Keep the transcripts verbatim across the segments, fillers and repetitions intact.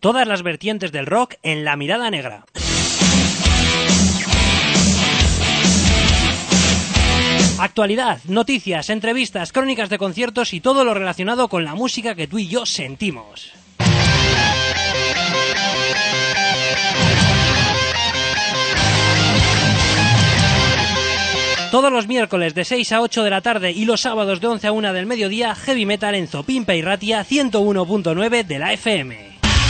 Todas las vertientes del rock en La Mirada Negra. Actualidad, noticias, entrevistas, crónicas de conciertos y todo lo relacionado con la música que tú y yo sentimos. Todos los miércoles de seis a ocho de la tarde y los sábados de once a una del mediodía, Heavy Metal en Zopimpa y Ratia ciento uno punto nueve de la F M.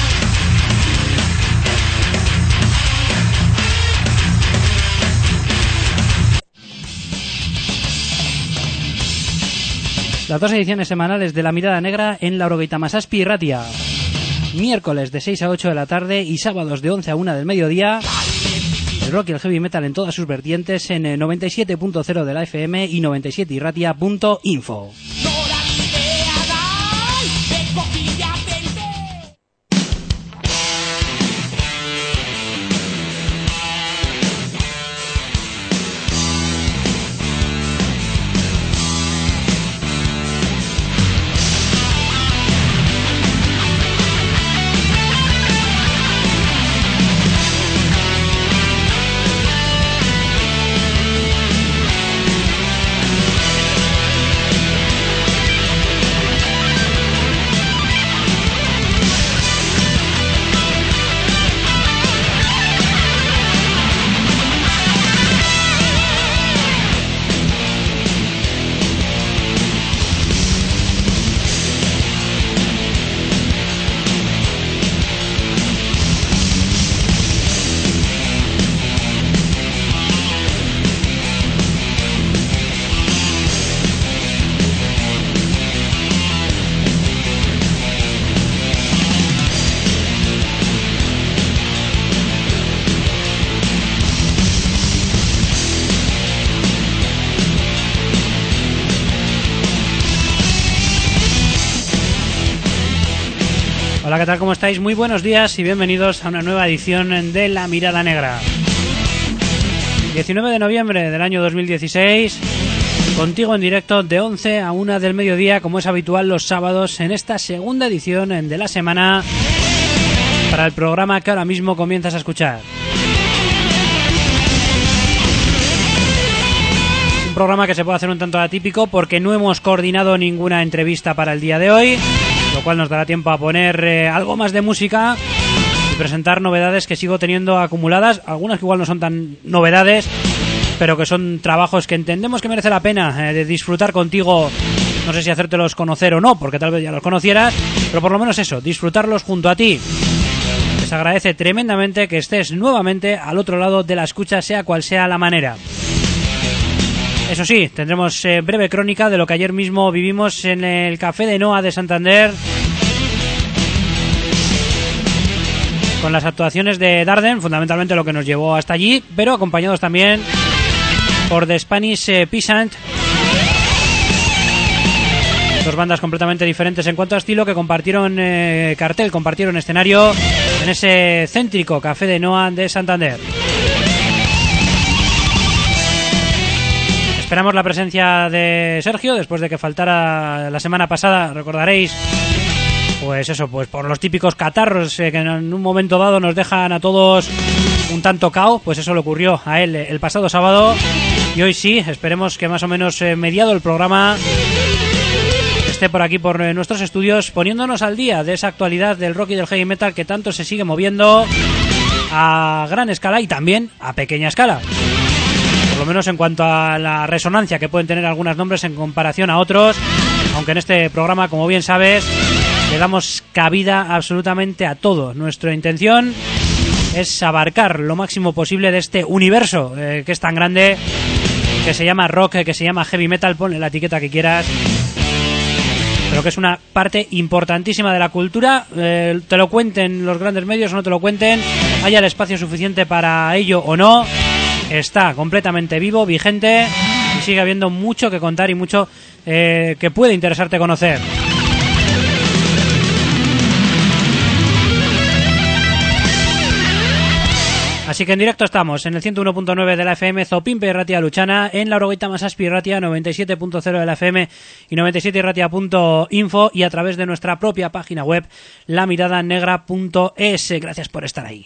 Las dos ediciones semanales de La Mirada Negra en la Orogeita Masaspi y Ratia. Miércoles de seis a ocho de la tarde y sábados de once a una del mediodía. El rock y el heavy metal en todas sus vertientes en noventa y siete punto cero de la F M y noventa y siete irratia punto info. Hola, ¿qué tal? ¿Cómo estáis? Muy buenos días y bienvenidos a una nueva edición de La Mirada Negra. diecinueve de noviembre del año dos mil dieciséis, contigo en directo de once a una del mediodía, como es habitual los sábados, en esta segunda edición de la semana para el programa que ahora mismo comienzas a escuchar. Un programa que se puede hacer un tanto atípico porque no hemos coordinado ninguna entrevista para el día de hoy, lo cual nos dará tiempo a poner eh, algo más de música y presentar novedades que sigo teniendo acumuladas, algunas que igual no son tan novedades, pero que son trabajos que entendemos que merece la pena eh, de disfrutar contigo. No sé si hacértelos conocer o no, porque tal vez ya los conocieras, pero por lo menos eso, disfrutarlos junto a ti. Les agradece tremendamente que estés nuevamente al otro lado de la escucha, sea cual sea la manera. Eso sí, tendremos eh, breve crónica de lo que ayer mismo vivimos en el Café de Noa de Santander, con las actuaciones de Darden, fundamentalmente lo que nos llevó hasta allí, pero acompañados también por The Spanish eh, Peasant. Dos bandas completamente diferentes en cuanto a estilo que compartieron eh, cartel, compartieron escenario en ese céntrico Café de Noa de Santander. Esperamos la presencia de Sergio después de que faltara la semana pasada, recordaréis, pues eso, pues por los típicos catarros eh, que en un momento dado nos dejan a todos un tanto cao, pues eso le ocurrió a él el pasado sábado y hoy sí, esperemos que más o menos eh, mediado el programa esté por aquí por eh, nuestros estudios poniéndonos al día de esa actualidad del rock y del heavy metal que tanto se sigue moviendo a gran escala y también a pequeña escala. Por lo menos en cuanto a la resonancia que pueden tener algunos nombres en comparación a otros, aunque en este programa, como bien sabes, le damos cabida absolutamente a todo. Nuestra intención es abarcar lo máximo posible de este universo eh, que es tan grande, que se llama rock, que se llama heavy metal, ponle la etiqueta que quieras, pero que es una parte importantísima de la cultura, eh, te lo cuenten los grandes medios o no te lo cuenten, haya el espacio suficiente para ello o no, está completamente vivo, vigente y sigue habiendo mucho que contar y mucho eh, que puede interesarte conocer. Así que en directo estamos en el ciento uno punto nueve de la F M, Zopimpe Irratia Luchana, en la Orogoita Masaspi Irratia, noventa y siete punto cero de la F M y noventa y siete irratia punto info, y a través de nuestra propia página web, la mirada negra punto es. Gracias por estar ahí.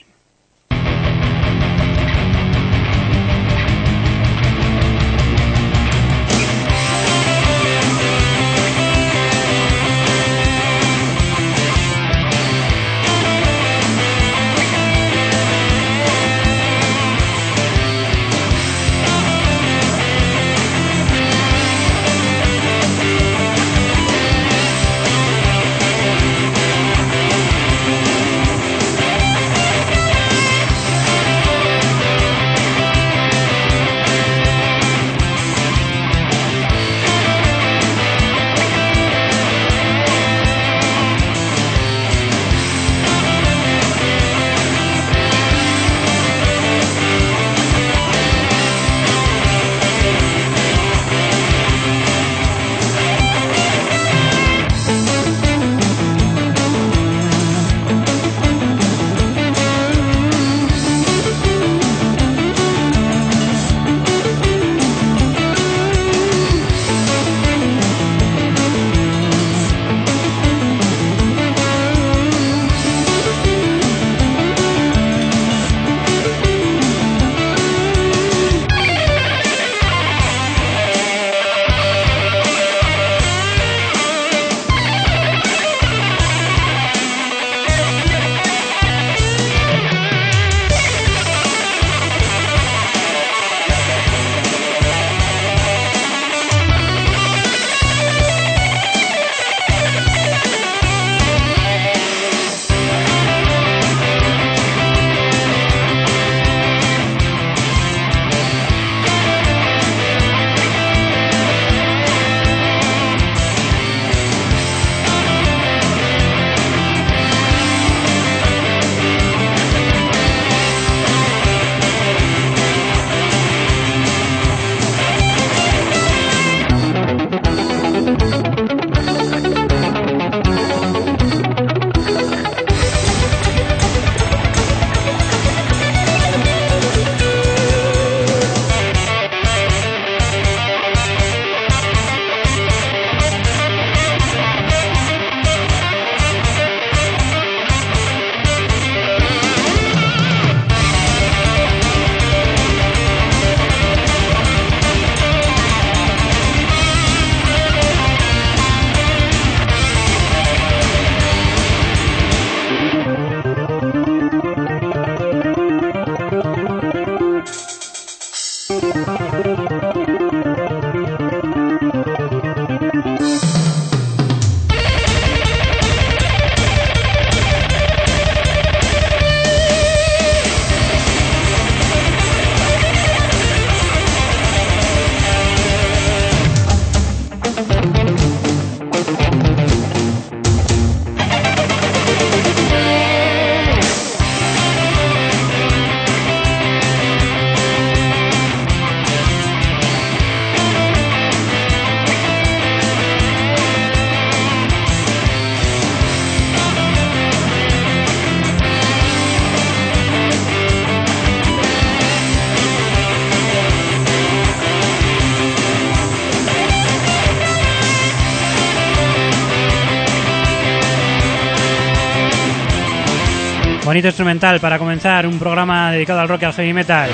Bonito instrumental para comenzar un programa dedicado al rock y al heavy metal.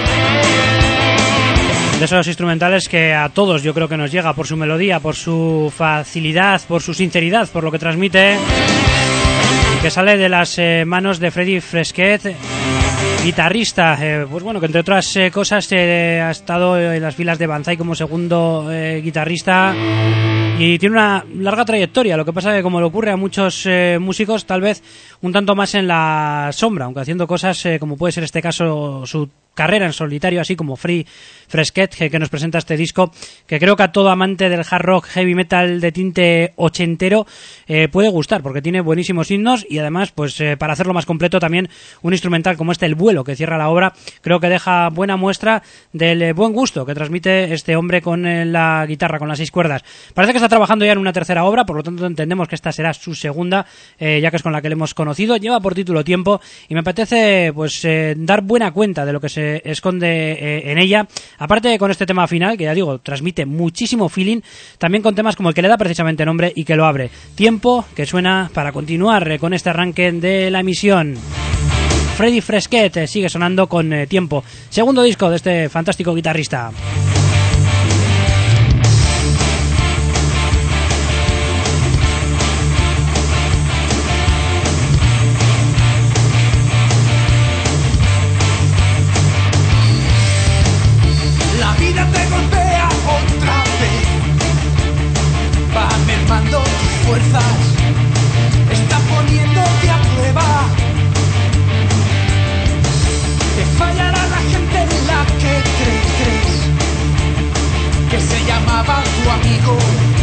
De esos instrumentales que a todos yo creo que nos llega por su melodía, por su facilidad, por su sinceridad, por lo que transmite, y que sale de las eh, manos de Freddy Fresquet, guitarrista, eh, pues bueno, que entre otras eh, cosas eh, ha estado en las filas de Banzai como segundo eh, guitarrista y tiene una larga trayectoria. Lo que pasa es que, como le ocurre a muchos eh, músicos, tal vez un tanto más en la sombra, aunque haciendo cosas eh, como puede ser este caso su carrera en solitario, así como Freddy Fresquet, que, que nos presenta este disco, que creo que a todo amante del hard rock heavy metal de tinte ochentero eh, puede gustar, porque tiene buenísimos himnos y además, pues eh, para hacerlo más completo, también un instrumental como este, El Vuelo, que cierra la obra, creo que deja buena muestra del eh, buen gusto que transmite este hombre con eh, la guitarra, con las seis cuerdas. Parece que está trabajando ya en una tercera obra, por lo tanto entendemos que esta será su segunda, eh, ya que es con la que le hemos conocido. Lleva por título Tiempo y me apetece pues eh, dar buena cuenta de lo que se esconde eh, en ella. Aparte con este tema final, que ya digo, transmite muchísimo feeling, también con temas como el que le da precisamente nombre y que lo abre. Tiempo, que suena para continuar eh, con este arranque de la emisión. Freddy Fresquet eh, sigue sonando con eh, Tiempo, segundo disco de este fantástico guitarrista. Está poniéndote a prueba. Te fallará la gente en la que crees, crees que se llamaba tu amigo.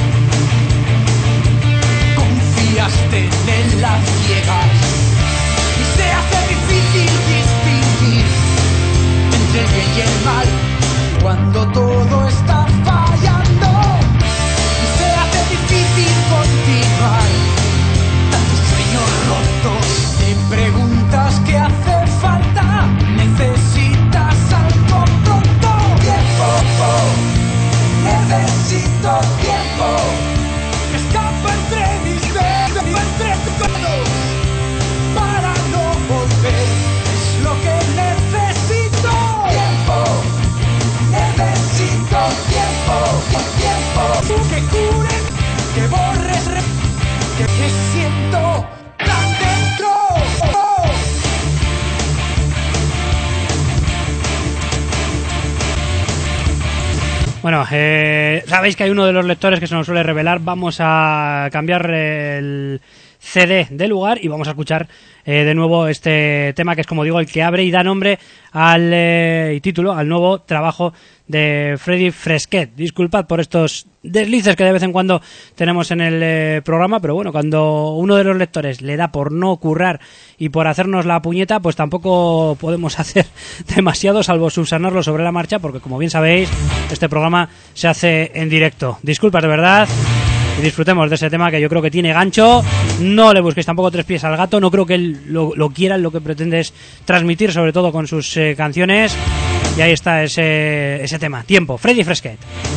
Confiaste en las ciegas y se hace difícil distinguir entre el bien y el mal cuando todo está fallando. Difícil continuar, tantos sueños rotos, te preguntas qué hace falta, necesitas algo pronto. Tiempo, necesito tiempo, escapa entre mis dedos, entre tus dedos, para no volver, es lo que necesito. Tiempo, necesito tiempo, tiempo, que cure, que borres, que, que siento tan dentro. Oh. Bueno, eh, sabéis que hay uno de los lectores que se nos suele revelar. Vamos a cambiar el C D de lugar y vamos a escuchar eh, de nuevo este tema, que es, como digo, el que abre y da nombre al eh, y título al nuevo trabajo de Freddy Fresquet. Disculpad por estos deslices que de vez en cuando tenemos en el eh, programa, pero bueno, cuando uno de los lectores le da por no currar y por hacernos la puñeta, pues tampoco podemos hacer demasiado, salvo subsanarlo sobre la marcha, porque como bien sabéis, este programa se hace en directo. Disculpas de verdad y disfrutemos de ese tema, que yo creo que tiene gancho. No le busquéis tampoco tres pies al gato, no creo que él lo, lo quiera, lo que pretende es transmitir, sobre todo con sus eh, canciones. Y ahí está ese, ese tema, Tiempo, Freddy Fresquet.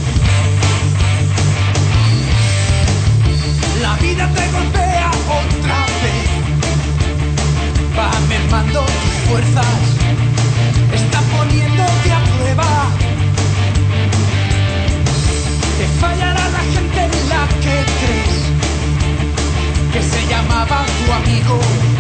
La vida te golpea otra vez, va mermando tus fuerzas, está poniéndote a prueba. Te fallará la gente en la que crees que se llamaba tu amigo.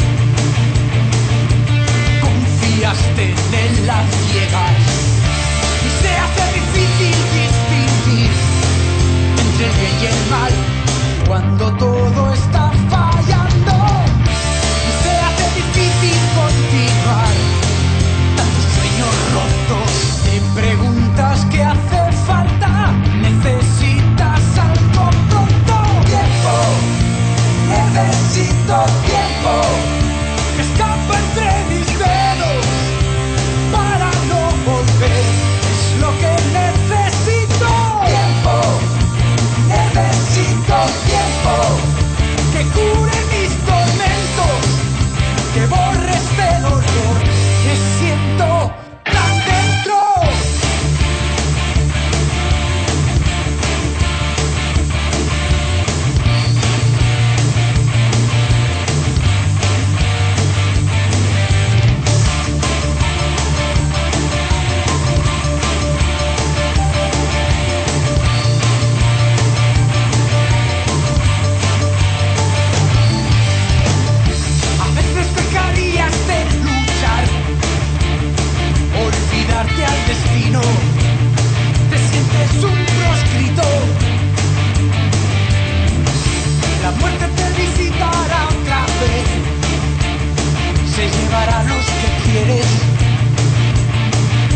Confiaste en las ciegas y se hace difícil distinguir entre el bien y el mal cuando todo está fallando, y se hace difícil continuar. Tantos sueños rotos, te preguntas qué hace falta, necesitas algo pronto. Tiempo, necesito tiempo, que escapa entre mis dedos para no volver, es lo que necesito. Tiempo, necesito tiempo, que cure mis tormentos, que borre este dolor que siento tan dentro. Al destino, te sientes un proscrito. La muerte te visitará otra vez, se llevará a los que quieres.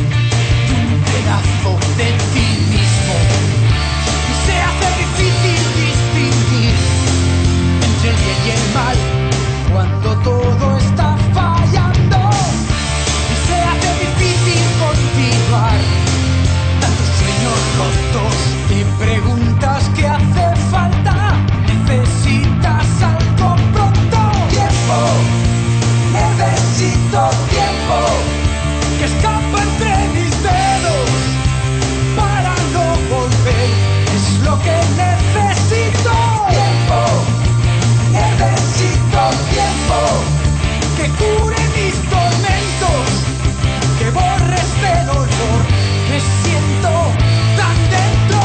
pedazo de ti mismo. Y se hace difícil distinguir entre el bien y el mal cuando todo está fallando. Y se hace difícil continuar. Tantos sueños rotos y preguntas que hace falta. Necesitas algo pronto. Tiempo, necesito tiempo que escapa entre mis dedos para no volver. Es lo que necesito. Tiempo, necesito tiempo que cure mis tormentos, que borre este dolor que siento tan dentro.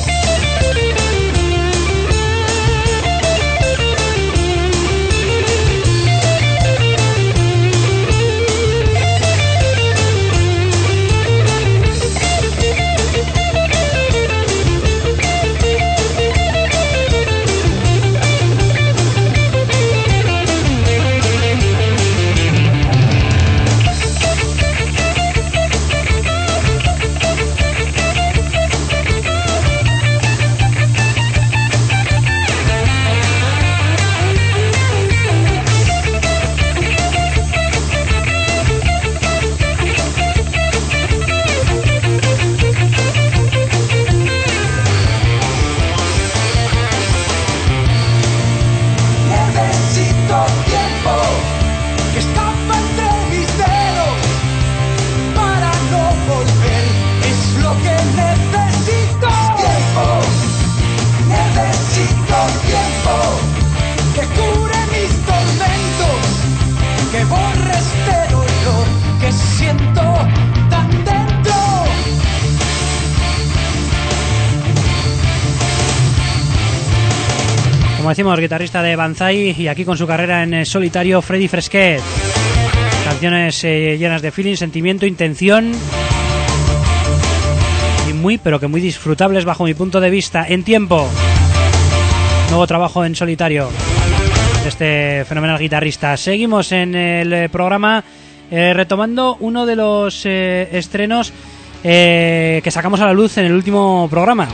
Como decimos, guitarrista de Banzai y aquí con su carrera en solitario, Freddy Fresquet. Canciones eh, llenas de feeling, sentimiento, intención y muy, pero que muy disfrutables bajo mi punto de vista. En Tiempo, nuevo trabajo en solitario de este fenomenal guitarrista. Seguimos en el programa eh, retomando uno de los eh, estrenos eh, que sacamos a la luz en el último programa.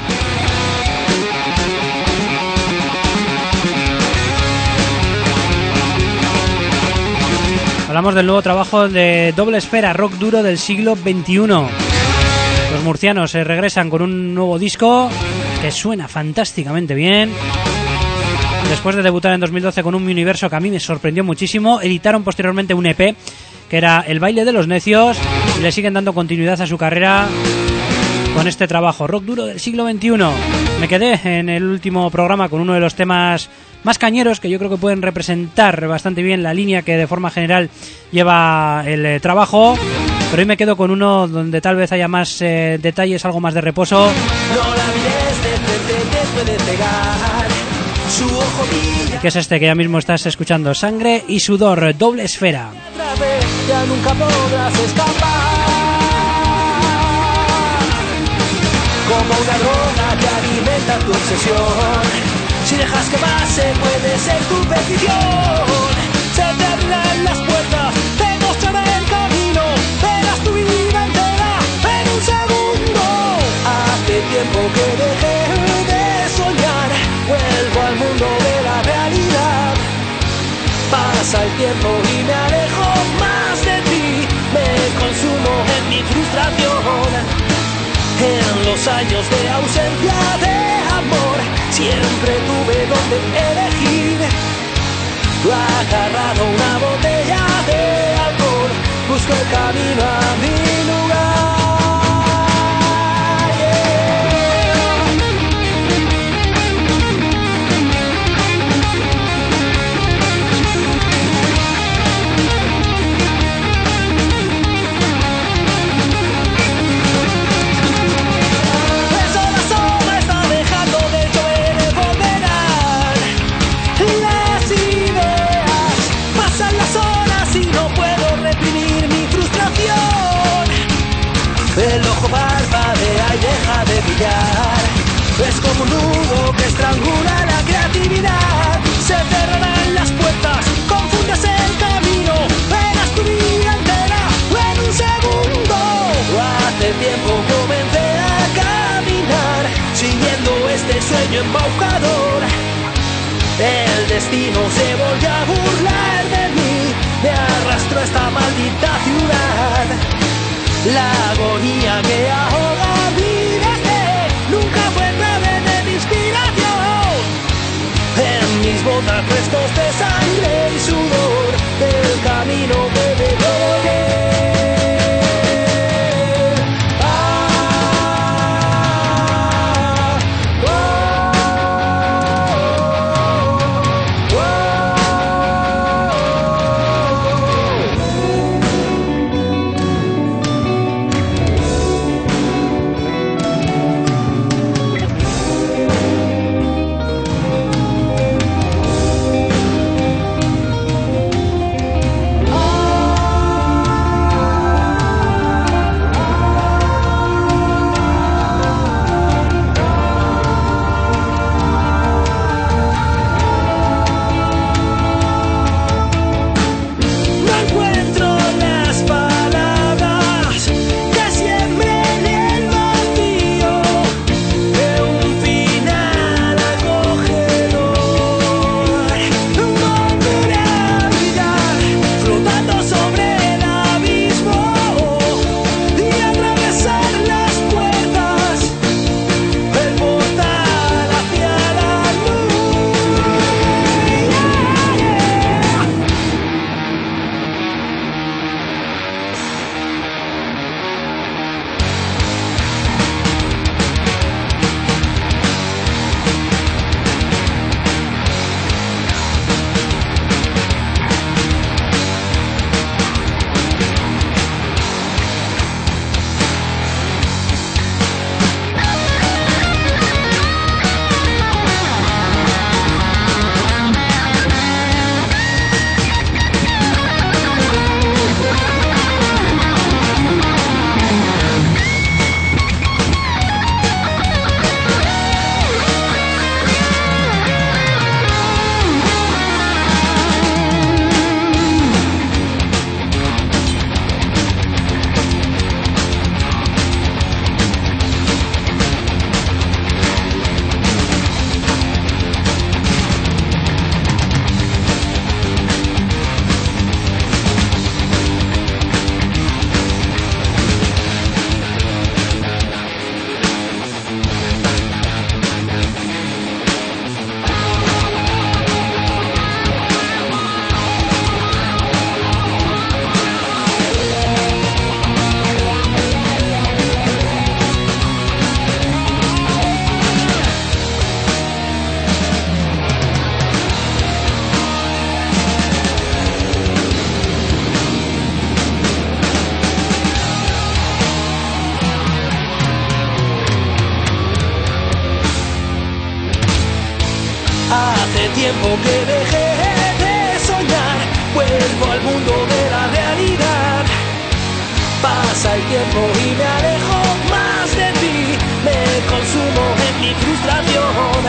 Hablamos del nuevo trabajo de Doble Esfera, rock duro del siglo veintiuno. Los murcianos se regresan con un nuevo disco que suena fantásticamente bien. Después de debutar en dos mil doce con un universo que a mí me sorprendió muchísimo, editaron posteriormente un E P que era El baile de los necios y le siguen dando continuidad a su carrera con este trabajo, rock duro del siglo veintiuno. Me quedé en el último programa con uno de los temas más cañeros que yo creo que pueden representar bastante bien la línea que de forma general lleva el eh, trabajo, pero hoy me quedo con uno donde tal vez haya más eh, detalles, algo más de reposo. No la mires de frente, te puede pegar. Su ojo brilla. Que es este que ya mismo estás escuchando, Sangre y Sudor, Doble Esfera. Otra vez ya nunca podrás escapar. Como una droga que alimenta tu obsesión. Si dejas que pase, puede ser tu perdición. Se te abrirán las puertas, te mostrará el camino. Verás tu vida entera en un segundo. Hace tiempo que dejé de soñar. Vuelvo al mundo de la realidad. Pasa el tiempo y me alejo más de ti. Me consumo en mi frustración. En los años de ausencia de amor, siempre tuve donde elegir. Agarrado una botella de alcohol, busco el camino a mi lugar. Las horas embaucador. El destino se volvió a burlar de mí, me arrastró a esta maldita ciudad. La agonía que ahoga mi deseo nunca fue clave de mi inspiración. En mis botas restos de sangre y sudor del camino que recorrí. Tiempo que dejé de soñar, vuelvo al mundo de la realidad. Pasa el tiempo y me alejo más de ti, me consumo en mi frustración.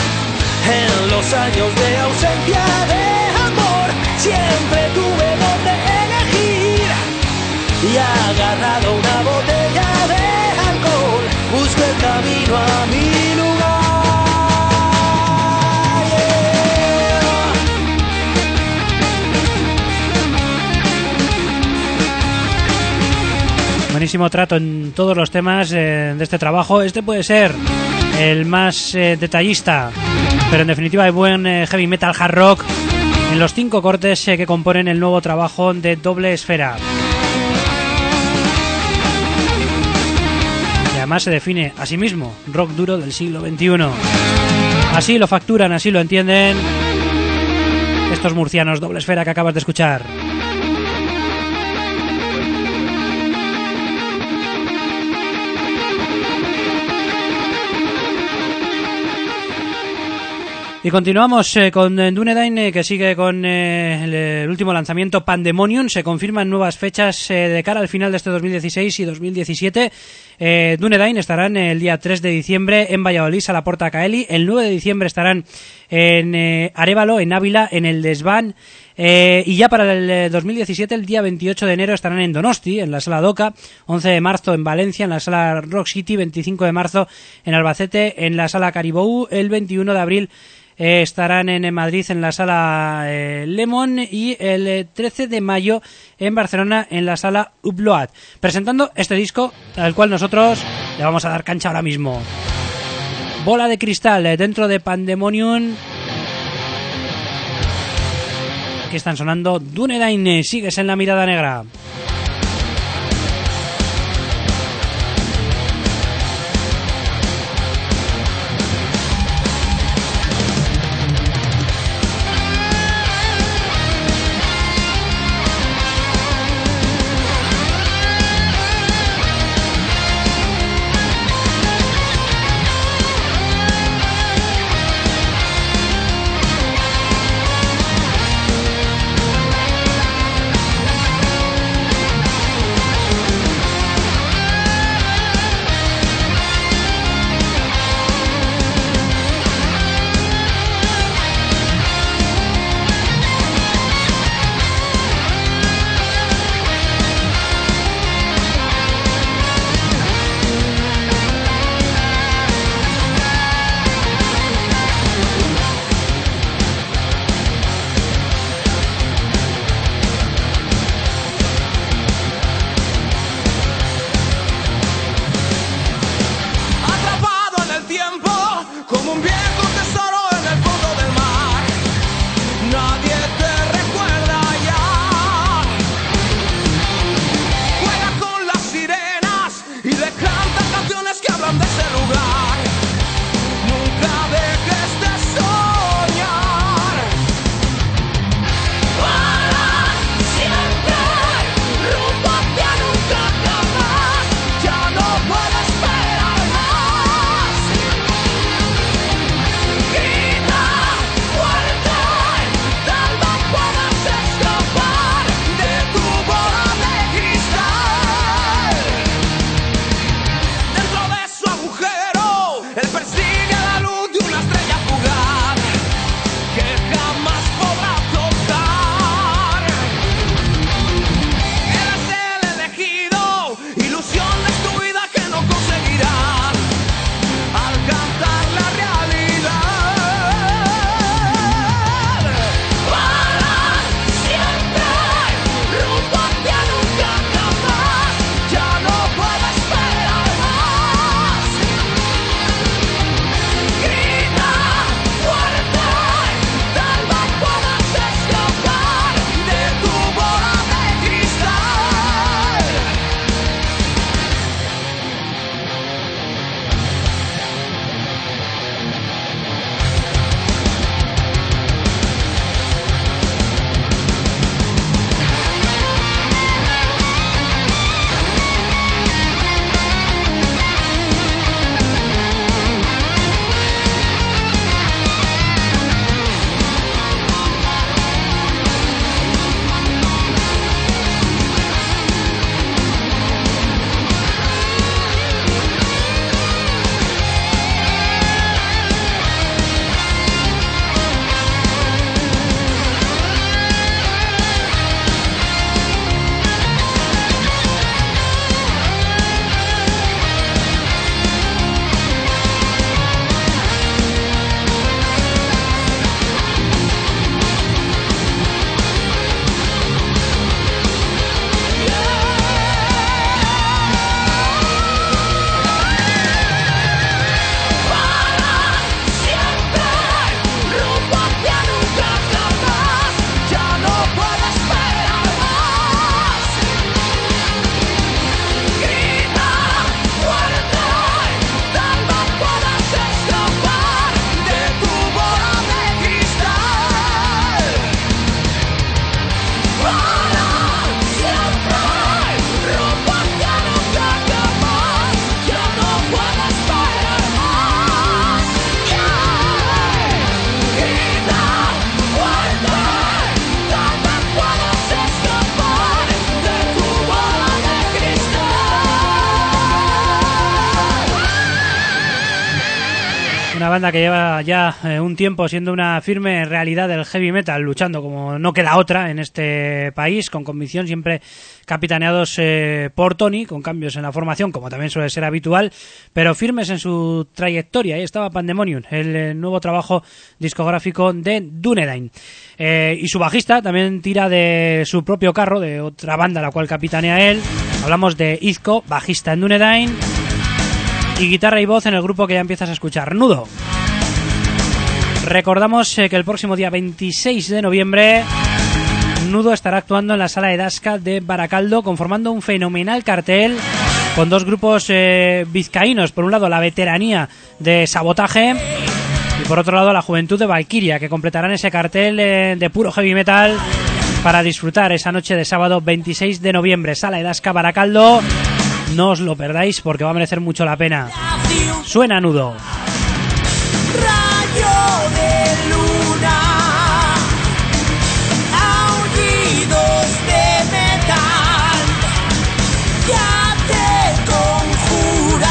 En los años de ausencia de amor, siempre tuve donde elegir. Y agarrado una botella de alcohol, busco el camino a mi lugar. Buenísimo trato en todos los temas eh, de este trabajo. Este puede ser el más eh, detallista, pero en definitiva hay buen eh, heavy metal hard rock en los cinco cortes eh, que componen el nuevo trabajo de Doble Esfera. Y además se define a sí mismo rock duro del siglo veintiuno. Así lo facturan, así lo entienden estos murcianos. Doble Esfera que acabas de escuchar. Y continuamos eh, con Dunedain, eh, que sigue con eh, el, el último lanzamiento Pandemonium. Se confirman nuevas fechas eh, de cara al final de este dos mil dieciséis y dos mil diecisiete. Eh, Dunedain estarán el día tres de diciembre en Valladolid, a la Porta Caeli. El nueve de diciembre estarán en eh, Arévalo, en Ávila, en el Desván. Eh, y ya para el dos mil diecisiete, el día veintiocho de enero, estarán en Donosti, en la Sala Doca, once de marzo en Valencia, en la Sala Rock City, veinticinco de marzo en Albacete, en la Sala Caribou, el veintiuno de abril eh, estarán en Madrid, en la Sala eh, Lemon, y el eh, trece de mayo en Barcelona, en la Sala Upload, presentando este disco al cual nosotros le vamos a dar cancha ahora mismo. Bola de Cristal, eh, dentro de Pandemonium. Aquí están sonando Dunedain, sigues en la mirada negra. una banda que lleva ya eh, un tiempo siendo una firme realidad del heavy metal, luchando como no queda otra en este país, con convicción, siempre capitaneados eh, por Tony, con cambios en la formación, como también suele ser habitual, pero firmes en su trayectoria. Ahí estaba Pandemonium, el eh, nuevo trabajo discográfico de Dunedain. Eh, y su bajista también tira de su propio carro, de otra banda a la cual capitanea él. Hablamos de Izco, bajista en Dunedain, y guitarra y voz en el grupo que ya empiezas a escuchar, Nudo. Recordamos eh, que el próximo día veintiséis de noviembre Nudo estará actuando en la Sala Edasca de Baracaldo, conformando un fenomenal cartel con dos grupos eh, vizcaínos. Por un lado, la veteranía de Sabotaje, y por otro lado, la juventud de Valkyria, que completarán ese cartel eh, de puro heavy metal para disfrutar esa noche de sábado veintiséis de noviembre. Sala Edasca Baracaldo. No os lo perdáis porque va a merecer mucho la pena. Suena Nudo. Rayo de luna, aullidos de metal, ya te conjuran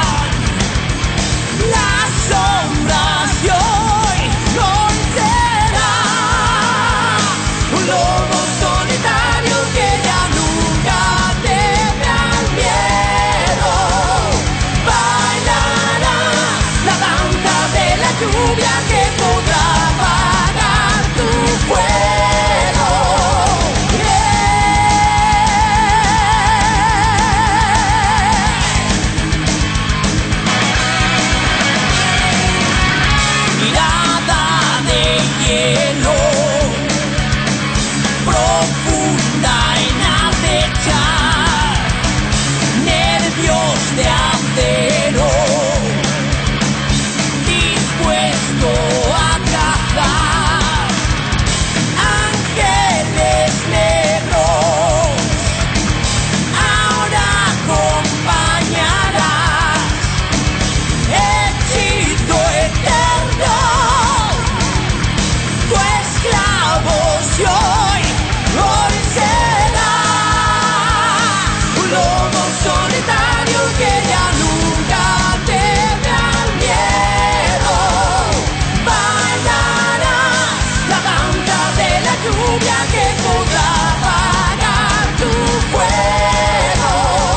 las sombras y hoy no será un lobo solitario que ya nunca teme al miedo. Bailará la danza de la lluvia que podrá apagar tu fuego. Mirada de hielo, profunda en acechar, nervios de acero, dispuesto a cazar ángeles negros. Ahora acompañarás hechizo eterno, tu esclavo si hoy, hoy será un lobo solitario que ya nunca teme al miedo. Bailará la danza de la lluvia que podrá apagar tu fuego.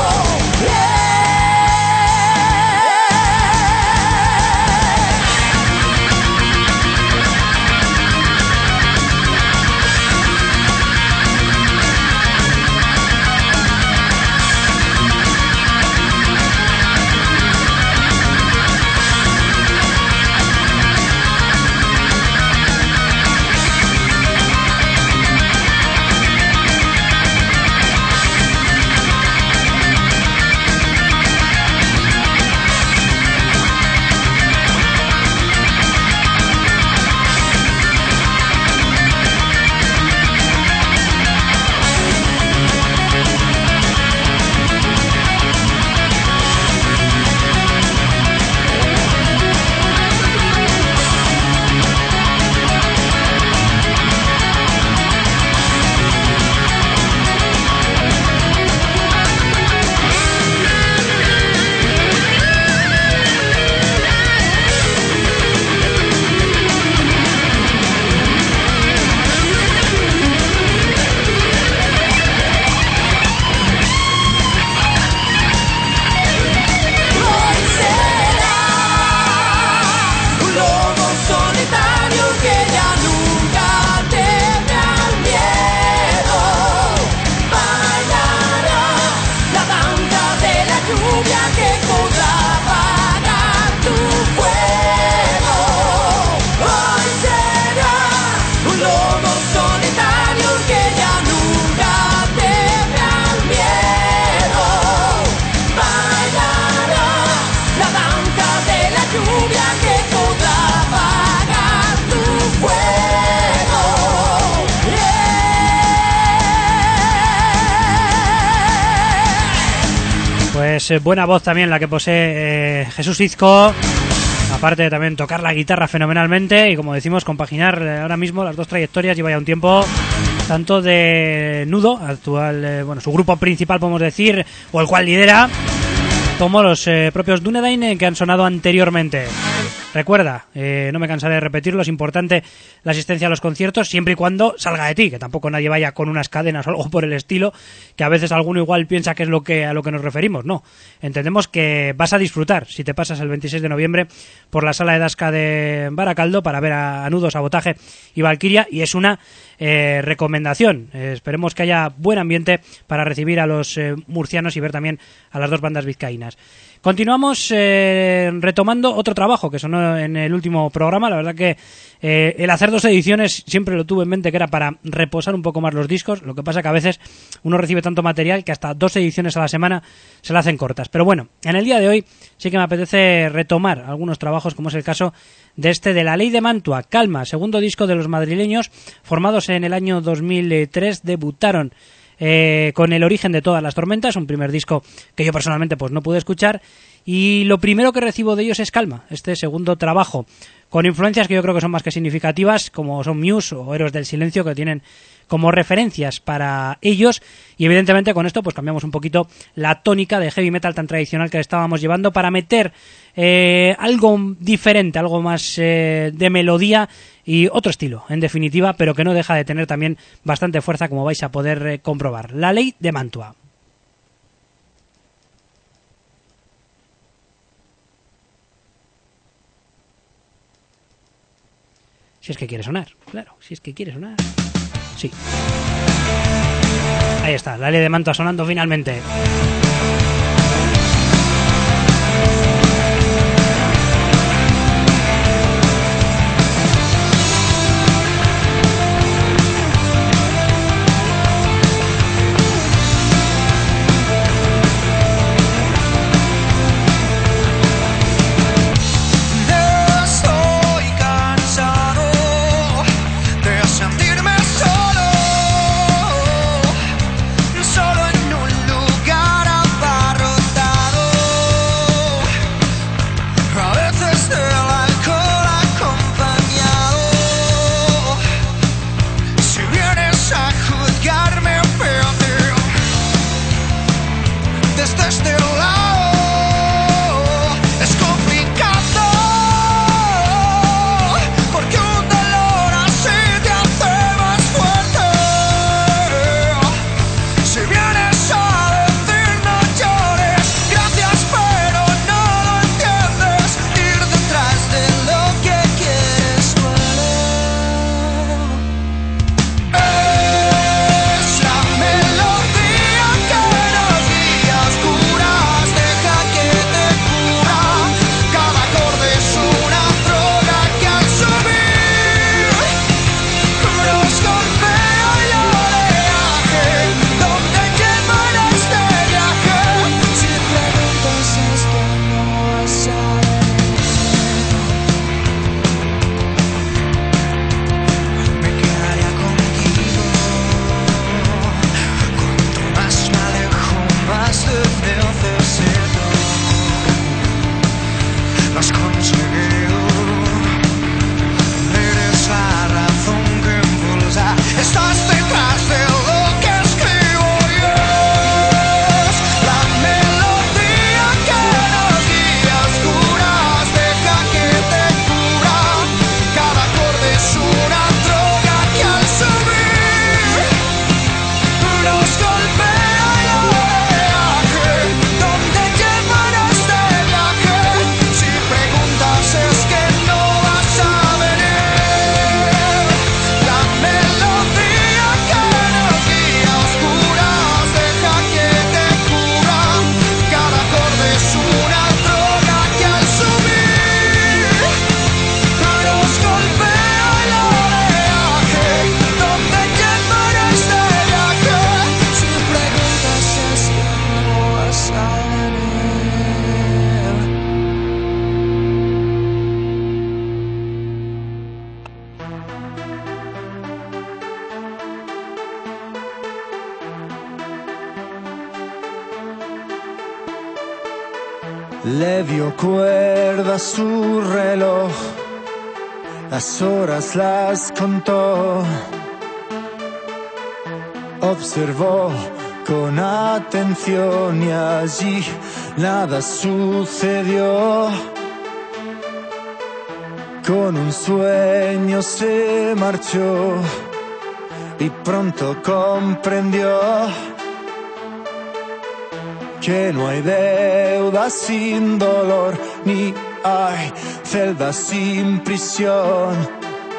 Hoy será un lobo solitario que ya nunca teme al miedo. Bailará la danza de la lluvia que podrá apagar tu fuego. Hoy será un lobo solitario que ya nunca teme al miedo. Bailará la danza de la lluvia que podrá apagar tu fuego. Pues eh, buena voz también la que posee eh, Jesús Izco, aparte de también tocar la guitarra fenomenalmente y, como decimos, compaginar eh, ahora mismo las dos trayectorias. Lleva ya un tiempo, tanto de Nudo, actual, eh, bueno, su grupo principal podemos decir, o el cual lidera, como los eh, propios Dunedain, eh, que han sonado anteriormente. Recuerda, eh, no me cansaré de repetirlo, es importante la asistencia a los conciertos siempre y cuando salga de ti, que tampoco nadie vaya con unas cadenas o algo por el estilo, que a veces alguno igual piensa que es lo que a lo que nos referimos. No, entendemos que vas a disfrutar si te pasas el veintiséis de noviembre por la sala de Dasca de Baracaldo para ver a Anudo, Sabotaje y Valkyria, y es una eh, recomendación. Eh, esperemos que haya buen ambiente para recibir a los eh, murcianos y ver también a las dos bandas vizcaínas. Continuamos eh, retomando otro trabajo que sonó en el último programa. La verdad que eh, el hacer dos ediciones siempre lo tuve en mente, que era para reposar un poco más los discos. Lo que pasa que a veces uno recibe tanto material que hasta dos ediciones a la semana se le hacen cortas. Pero bueno, en el día de hoy sí que me apetece retomar algunos trabajos, como es el caso de este de La Ley de Mantua, Calma, segundo disco de los madrileños, formados en el año dos mil tres, debutaron Eh, con El origen de todas las tormentas, un primer disco que yo personalmente pues no pude escuchar, y lo primero que recibo de ellos es Calma, este segundo trabajo, con influencias que yo creo que son más que significativas, como son Muse o Héroes del Silencio, que tienen como referencias para ellos, y evidentemente con esto pues cambiamos un poquito la tónica de heavy metal tan tradicional que estábamos llevando para meter eh, algo diferente, algo más eh, de melodía y otro estilo, en definitiva, pero que no deja de tener también bastante fuerza, como vais a poder eh, comprobar. La Ley de Mantua. Si es que quiere sonar, claro, si es que quiere sonar. Sí. Ahí está, La Ley de Mantua sonando finalmente. Le dio cuerda a su reloj, las horas las contó, observó con atención y allí nada sucedió. con un sueño se marchó y pronto comprendió que no hay deuda sin dolor, ni hay celda sin prisión.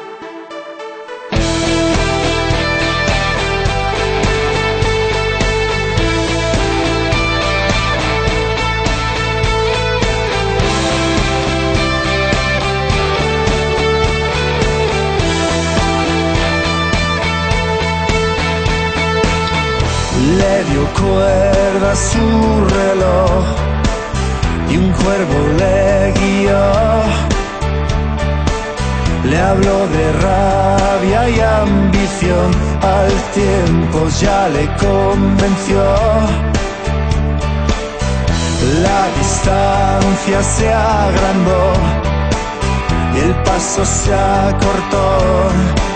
Le dio cuerda a su reloj y un cuervo le guió. Le habló de rabia y ambición, al tiempo ya le convenció. La distancia se agrandó y el paso se acortó.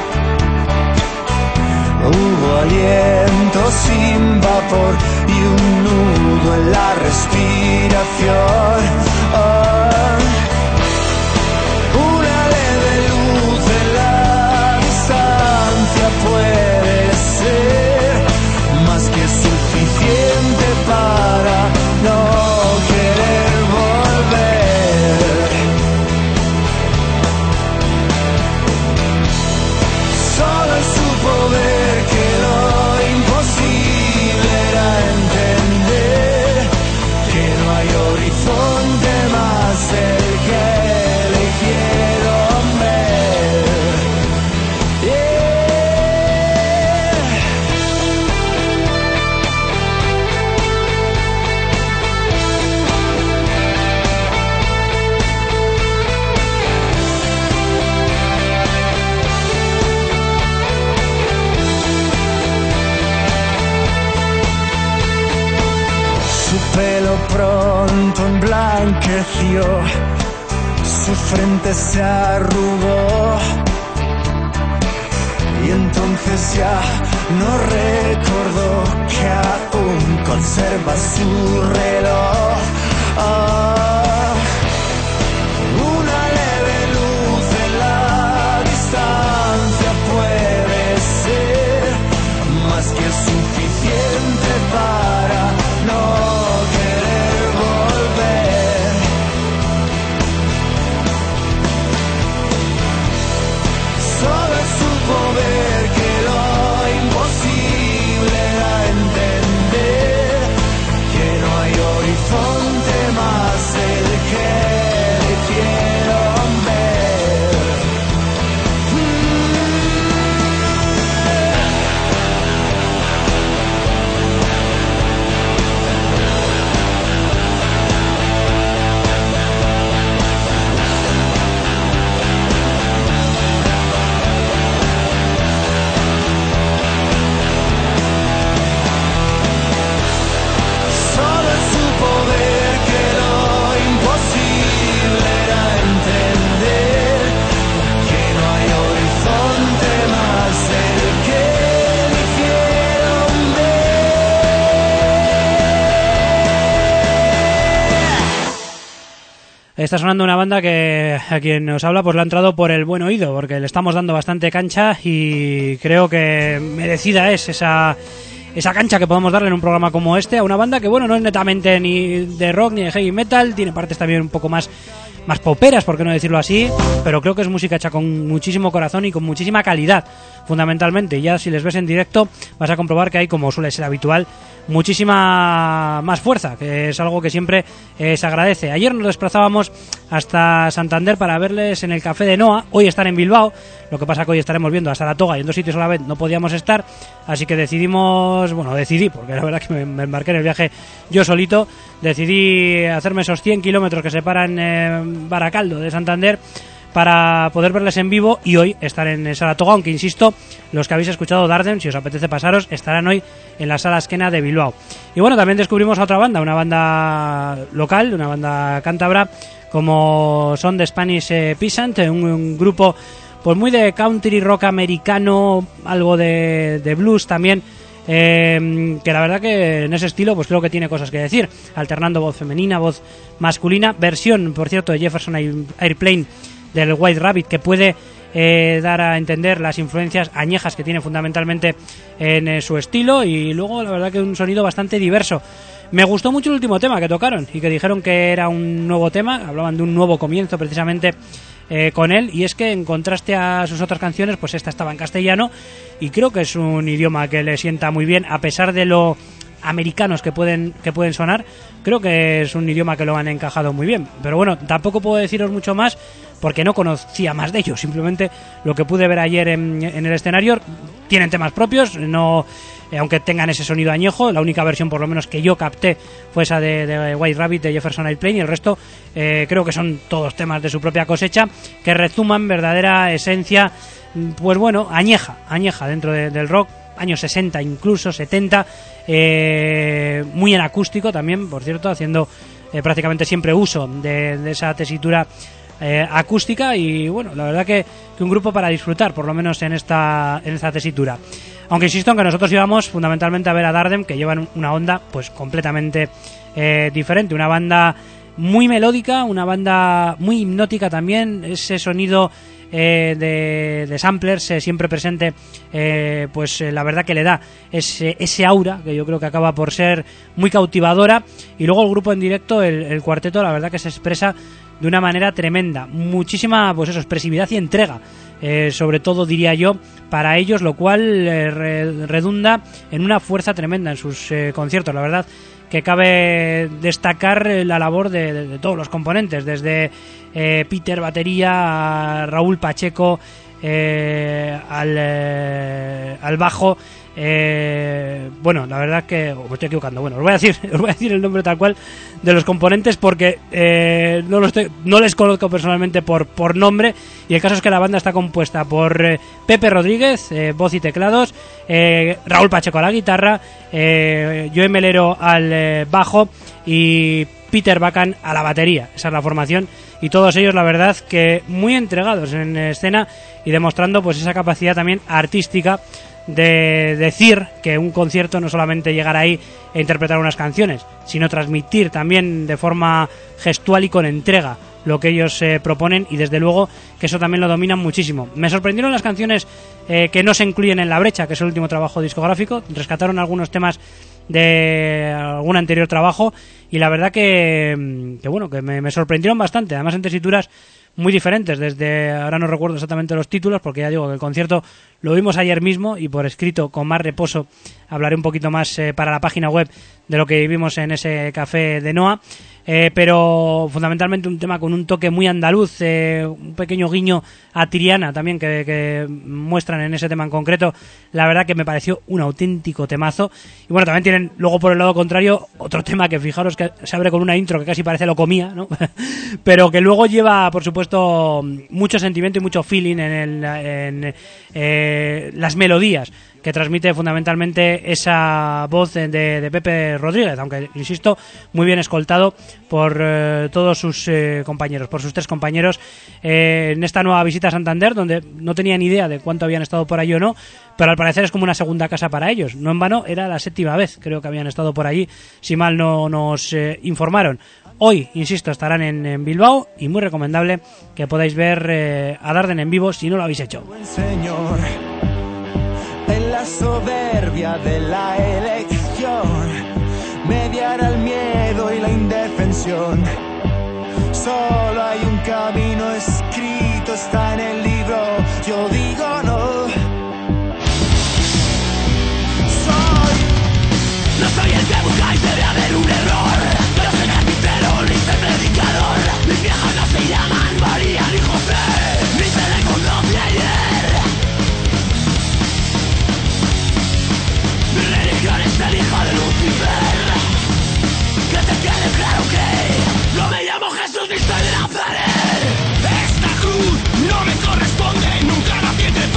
Hubo aliento sin vapor y un nudo en la respiración. Oh, una leve luz en la distancia puede ser más que suficiente para no querer volver. Solo supo ver que lo imposible era entender que no hay horizonte más el que le hicieron ver. Yeah. Su pelo pronto emblanqueció, su frente se arrugó y entonces ya no recordó que aún conserva su reloj. Oh, una leve luz en la distancia puede ser más que suficiente para no querer volver. Solo supo ver que lo imposible era entender que no hay horizonte más el que le hicieron ver. Solo supo ver que lo imposible era entender que no hay horizonte más el que le hicieron ver. Está sonando una banda que a quien nos habla pues la ha entrado por el buen oído, porque le estamos dando bastante cancha y creo que merecida es esa esa cancha que podemos darle en un programa como este a una banda que, bueno, no es netamente ni de rock ni de heavy metal, tiene partes también un poco más más poperas, por qué no decirlo así, pero creo que es música hecha con muchísimo corazón y con muchísima calidad, fundamentalmente. Y ya si les ves en directo vas a comprobar que hay, como suele ser habitual, muchísima más fuerza, que es algo que siempre eh, se agradece. Ayer nos desplazábamos hasta Santander para verles en el Café de Noa. Hoy están en Bilbao, lo que pasa que hoy estaremos viendo a Saratoga y en dos sitios a la vez no podíamos estar, así que decidimos, bueno, decidí, porque la verdad que me, me embarqué en el viaje yo solito, decidí hacerme esos cien kilómetros que separan eh, Baracaldo de Santander para poder verles en vivo y hoy estar en Saratoga, aunque insisto, los que habéis escuchado Darden, si os apetece pasaros, estarán hoy en la Sala Esquena de Bilbao. Y bueno, también descubrimos a otra banda, una banda local, una banda cántabra, como son The Spanish eh, Peasant, un, un grupo pues muy de country rock americano, algo de, de blues también, eh, que la verdad que en ese estilo pues creo que tiene cosas que decir, alternando voz femenina, voz masculina, versión, por cierto, de Jefferson Airplane del White Rabbit, que puede eh, dar a entender las influencias añejas que tiene fundamentalmente en eh, su estilo, y luego la verdad que un sonido bastante diverso. Me gustó mucho el último tema que tocaron y que dijeron que era un nuevo tema, hablaban de un nuevo comienzo precisamente eh, con él, y es que en contraste a sus otras canciones, pues esta estaba en castellano, y creo que es un idioma que le sienta muy bien, a pesar de lo americanos que pueden que pueden sonar. Creo que es un idioma que lo han encajado muy bien, pero bueno, tampoco puedo deciros mucho más porque no conocía más de ellos, simplemente lo que pude ver ayer en, en el escenario. Tienen temas propios, no eh, aunque tengan ese sonido añejo. La única versión por lo menos que yo capté fue esa de, de White Rabbit de Jefferson Airplane, y el resto eh, creo que son todos temas de su propia cosecha que rezuman verdadera esencia, pues bueno, añeja, añeja dentro de, del rock, años sesenta, incluso setenta, eh, muy en acústico también, por cierto, haciendo eh, prácticamente siempre uso de, de esa tesitura eh, acústica, y bueno, la verdad que, que un grupo para disfrutar, por lo menos en esta en esta tesitura. Aunque insisto en que nosotros íbamos fundamentalmente a ver a Dardem, que llevan una onda pues completamente eh, diferente, una banda muy melódica, una banda muy hipnótica también, ese sonido Eh, de, de samplers eh, siempre presente, eh, pues eh, la verdad que le da ese, ese aura que yo creo que acaba por ser muy cautivadora. Y luego el grupo en directo, el, el cuarteto, la verdad que se expresa de una manera tremenda, muchísima pues eso, expresividad y entrega, eh, sobre todo diría yo para ellos, lo cual eh, re, redunda en una fuerza tremenda en sus eh, conciertos. La verdad que cabe destacar la labor de, de, de todos los componentes, desde eh, Peter batería, a Raúl Pacheco eh, al, eh, al bajo. Eh, bueno, la verdad que oh, me estoy equivocando. Bueno, os voy a decir, os voy a decir el nombre tal cual de los componentes porque eh, no los estoy, no les conozco personalmente por por nombre, y el caso es que la banda está compuesta por eh, Pepe Rodríguez, eh, voz y teclados, eh, Raúl Pacheco a la guitarra, eh, Joe Melero al eh, bajo y Peter Bacan a la batería. Esa es la formación, y todos ellos la verdad que muy entregados en escena y demostrando pues esa capacidad también artística de decir que un concierto no solamente llegar ahí e interpretar unas canciones, sino transmitir también de forma gestual y con entrega lo que ellos eh, proponen, y desde luego que eso también lo dominan muchísimo. Me sorprendieron las canciones eh, que no se incluyen en La Brecha, que es el último trabajo discográfico. Rescataron algunos temas de algún anterior trabajo, y la verdad que, que bueno, que me, me sorprendieron bastante, además en tesituras muy diferentes. Desde ahora no recuerdo exactamente los títulos, porque ya digo que el concierto lo vimos ayer mismo, y por escrito con más reposo hablaré un poquito más eh, para la página web de lo que vivimos en ese café de Noa. Eh, pero fundamentalmente un tema con un toque muy andaluz, eh, un pequeño guiño a Tiriana también que, que muestran en ese tema en concreto. La verdad que me pareció un auténtico temazo. Y bueno, también tienen luego por el lado contrario otro tema que fijaros que se abre con una intro que casi parece Lo Comía, ¿no? Pero que luego lleva por supuesto mucho sentimiento y mucho feeling en, el, en eh, las melodías que transmite fundamentalmente esa voz de, de Pepe Rodríguez, aunque, insisto, muy bien escoltado por eh, todos sus eh, compañeros, por sus tres compañeros, eh, en esta nueva visita a Santander, donde no tenía ni idea de cuánto habían estado por allí o no, pero al parecer es como una segunda casa para ellos. No en vano, era la séptima vez, creo que habían estado por allí, si mal no nos eh, informaron. Hoy, insisto, estarán en, en Bilbao, y muy recomendable que podáis ver eh, a Darden en vivo si no lo habéis hecho. Buen señor, en la soberbia de la elección, mediar el miedo y la indefensión. Solo hay un camino escrito, está en el libro, yo digo no. Soy, no soy el que buscáis, debe haber un error. No soy carpintero, ni soy predicador. Mis viejas no se llaman María ni José, ni se le conoce ayer. Mi religión es el hijo de Lucifer. Que te quede claro que no me llamo Jesús ni soy de Nazaret. Esta cruz no me corresponde, nunca nací entre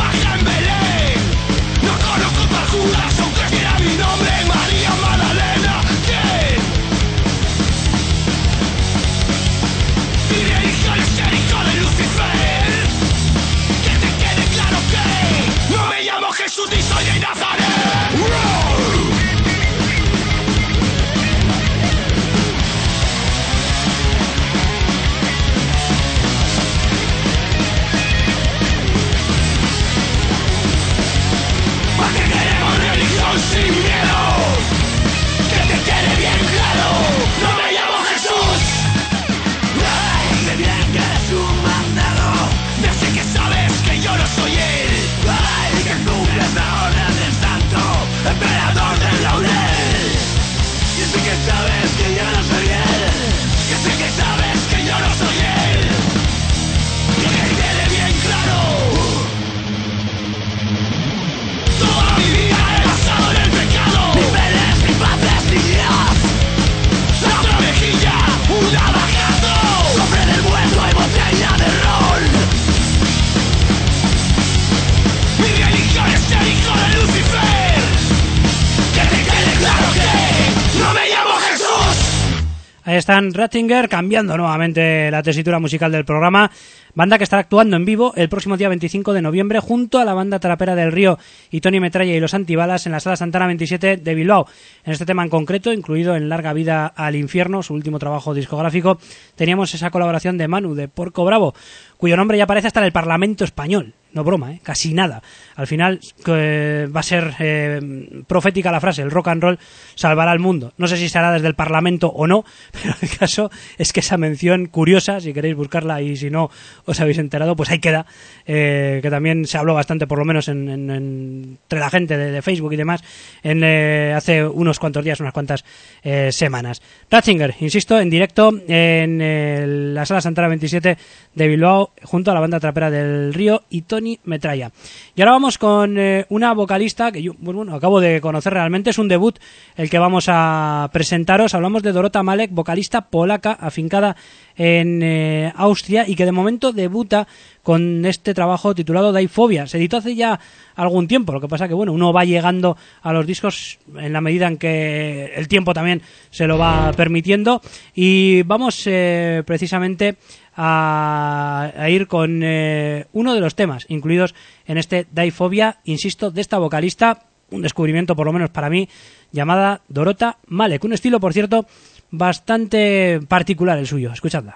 sé que sabes que yo no soy él, que sé que sabes que yo no soy él, y que quede bien claro. Toda mi vida he pasado en el pecado, ni penes, ni paces, ni guías. La otra mejilla, un navajazo, cofre del muerto y botella de ron. Mi religión es el hijo de Lucifer. Que te quede claro que no me llamo Jesús. Ahí están Ratzinger cambiando nuevamente la tesitura musical del programa. Banda que estará actuando en vivo el próximo día veinticinco de noviembre junto a la banda trapera del Río y Tony Metralla y los Antibalas en la Sala Santana veintisiete de Bilbao. En este tema en concreto, incluido en Larga Vida al Infierno, su último trabajo discográfico, teníamos esa colaboración de Manu, de Porco Bravo, cuyo nombre ya aparece hasta en el Parlamento Español. No broma, ¿eh? Casi nada. Al final eh, va a ser eh, profética la frase, el rock and roll salvará al mundo. No sé si será desde el Parlamento o no, pero el caso es que esa mención curiosa, si queréis buscarla y si no os habéis enterado, pues ahí queda, eh, que también se habló bastante, por lo menos en, en, en, entre la gente de, de Facebook y demás, en eh, hace unos cuantos días, unas cuantas eh, semanas. Ratzinger, insisto, en directo en eh, la Sala Santana veintisiete de Bilbao, junto a la banda trapera del Río y Tony Metralla. Y ahora vamos con eh, una vocalista que yo, pues bueno, acabo de conocer realmente, es un debut el que vamos a presentaros. Hablamos de Dorota Malek, vocalista polaca afincada en eh, Austria y que de momento debuta con este trabajo titulado Daifobia. Se editó hace ya algún tiempo, lo que pasa que bueno, uno va llegando a los discos en la medida en que el tiempo también se lo va permitiendo, y vamos eh, precisamente a, a ir con eh, uno de los temas incluidos en este Daifobia, insisto, de esta vocalista, un descubrimiento por lo menos para mí, llamada Dorota Malek, un estilo por cierto bastante particular el suyo. Escuchadla.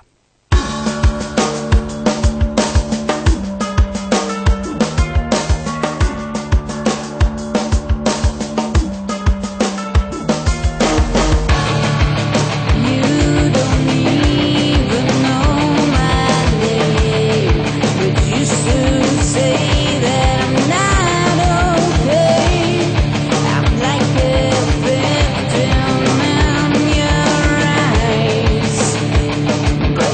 But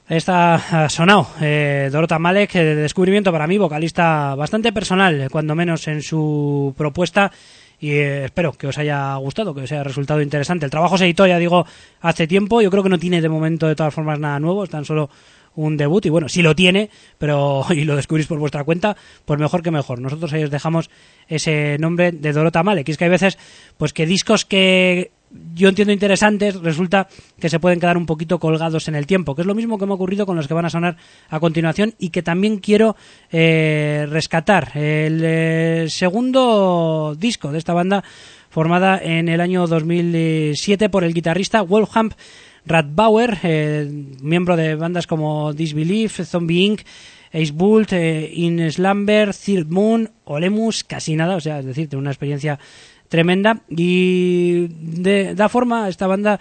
Está sonado eh, Dorota Malek, eh, descubrimiento para mí, vocalista bastante personal, eh, cuando menos en su propuesta, y eh, espero que os haya gustado, que os haya resultado interesante. El trabajo se editó, ya digo, hace tiempo. Yo creo que no tiene de momento de todas formas nada nuevo, es tan solo un debut, y bueno, si lo tiene, pero y lo descubrís por vuestra cuenta, pues mejor que mejor. Nosotros ahí os dejamos ese nombre de Dorota Malek. Y es que hay veces pues que discos que yo entiendo interesantes, resulta que se pueden quedar un poquito colgados en el tiempo, que es lo mismo que me ha ocurrido con los que van a sonar a continuación, y que también quiero eh, rescatar. El eh, segundo disco de esta banda, formada en el año dos mil siete por el guitarrista Wolfgang Ratbauer, eh, miembro de bandas como Disbelief, Zombie incorporated, Ace Bult, eh, In Slumber, Third Moon o Lemus, casi nada, o sea, es decir, tiene una experiencia tremenda, y de, da forma a esta banda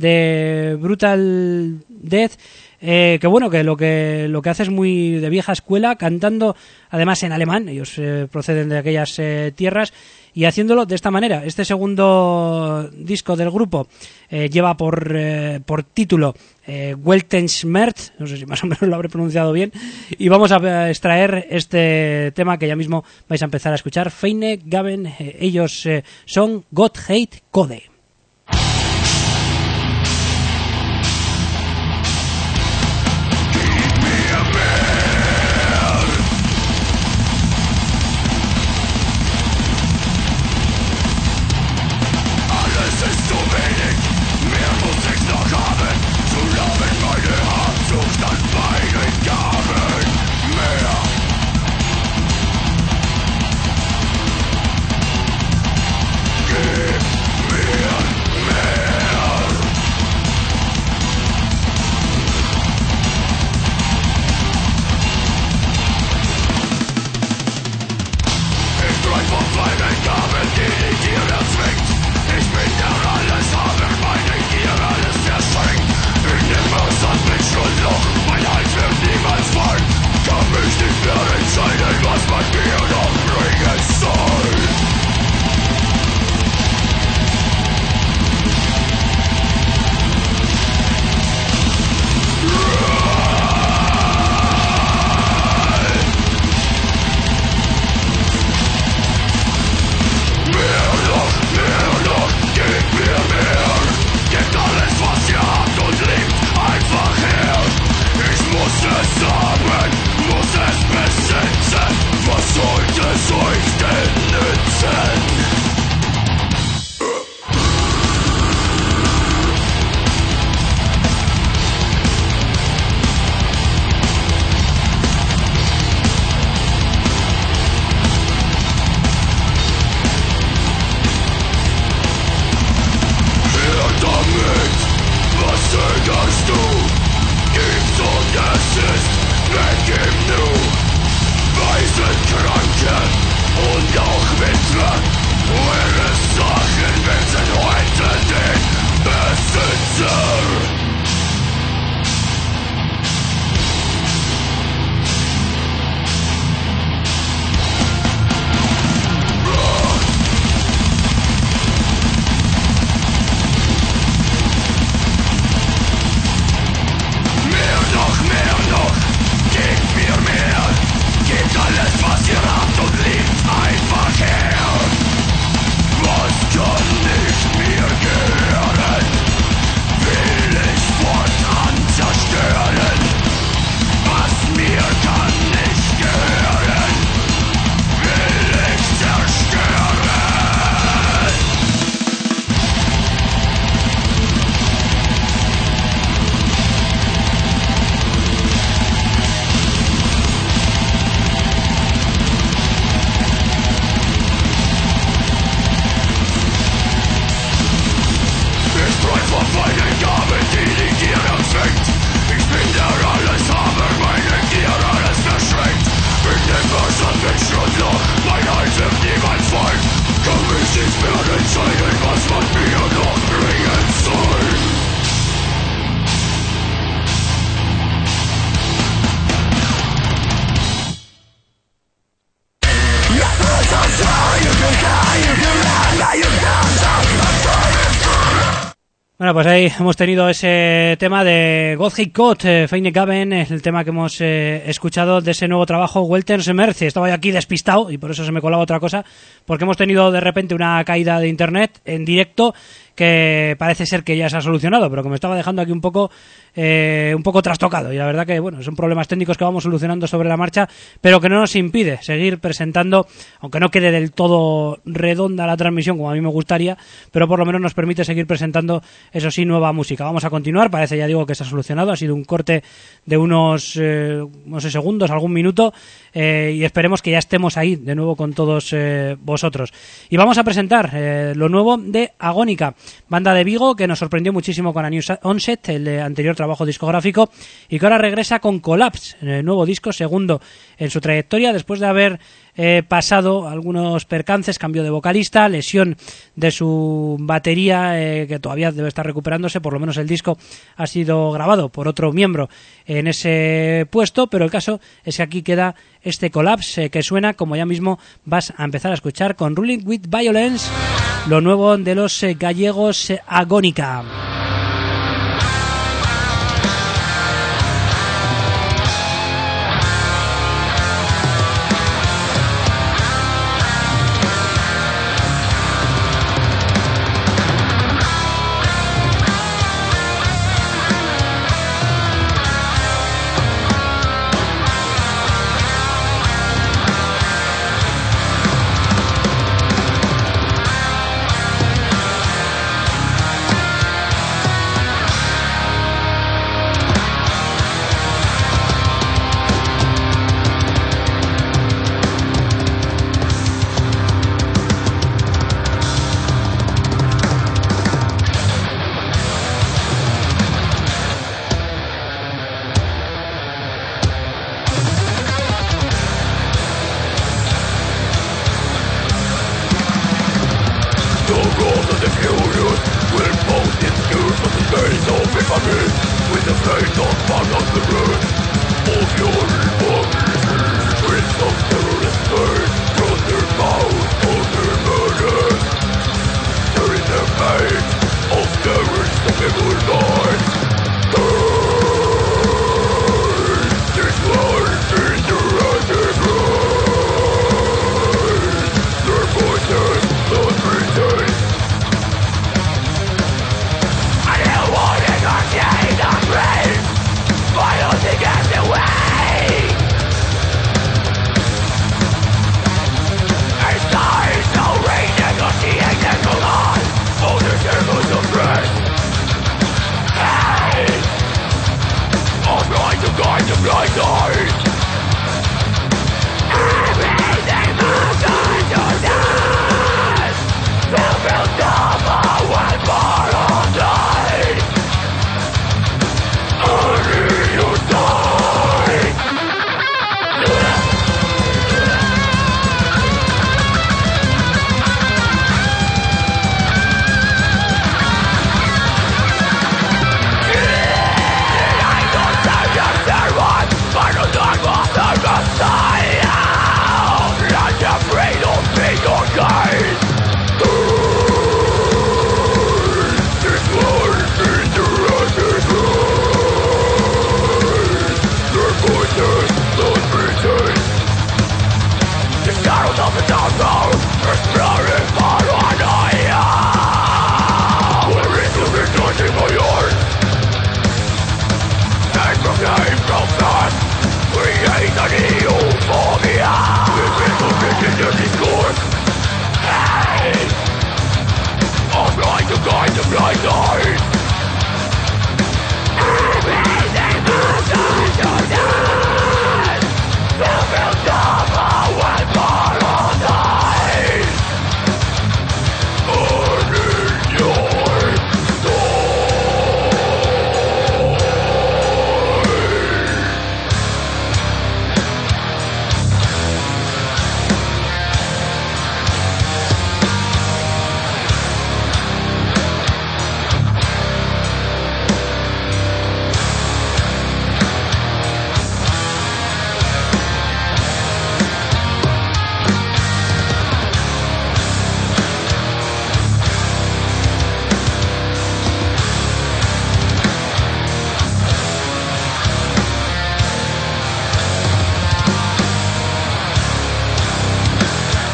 de Brutal Death, eh, que bueno, que lo que lo que hace es muy de vieja escuela, cantando además en alemán. Ellos eh, proceden de aquellas eh, tierras, y haciéndolo de esta manera. Este segundo disco del grupo eh, lleva por, eh, por título eh, Weltenschmerz, no sé si más o menos lo habré pronunciado bien, y vamos a extraer este tema que ya mismo vais a empezar a escuchar, Feine Gaben. Eh, ellos eh, son God Hate Code. Einfach her. Was kann ich mir Bueno, pues ahí hemos tenido ese tema de God Hate God, eh, Feine Gaben, el tema que hemos eh, escuchado de ese nuevo trabajo, Welter's Mercy. Estaba yo aquí despistado y por eso se me colaba otra cosa, porque hemos tenido de repente una caída de internet en directo que parece ser que ya se ha solucionado, pero que me estaba dejando aquí un poco eh, un poco trastocado. Y la verdad que, bueno, son problemas técnicos que vamos solucionando sobre la marcha, pero que no nos impide seguir presentando, aunque no quede del todo redonda la transmisión como a mí me gustaría, pero por lo menos nos permite seguir presentando, eso sí, nueva música. Vamos a continuar, parece, ya digo, que se ha solucionado, ha sido un corte de unos, eh, no sé, segundos, algún minuto, eh, y esperemos que ya estemos ahí de nuevo con todos eh, vosotros. Y vamos a presentar eh, lo nuevo de Agónica, banda de Vigo que nos sorprendió muchísimo con A New Onset, el de anterior trabajo discográfico, y que ahora regresa con Collapse, el nuevo disco, segundo en su trayectoria, después de haber eh, pasado algunos percances, cambio de vocalista, lesión de su batería, eh, que todavía debe estar recuperándose. Por lo menos el disco ha sido grabado por otro miembro en ese puesto, pero el caso es que aquí queda este Collapse, eh, que suena, como ya mismo vas a empezar a escuchar, con Ruling with Violence, lo nuevo de los eh, gallegos eh, Agónica.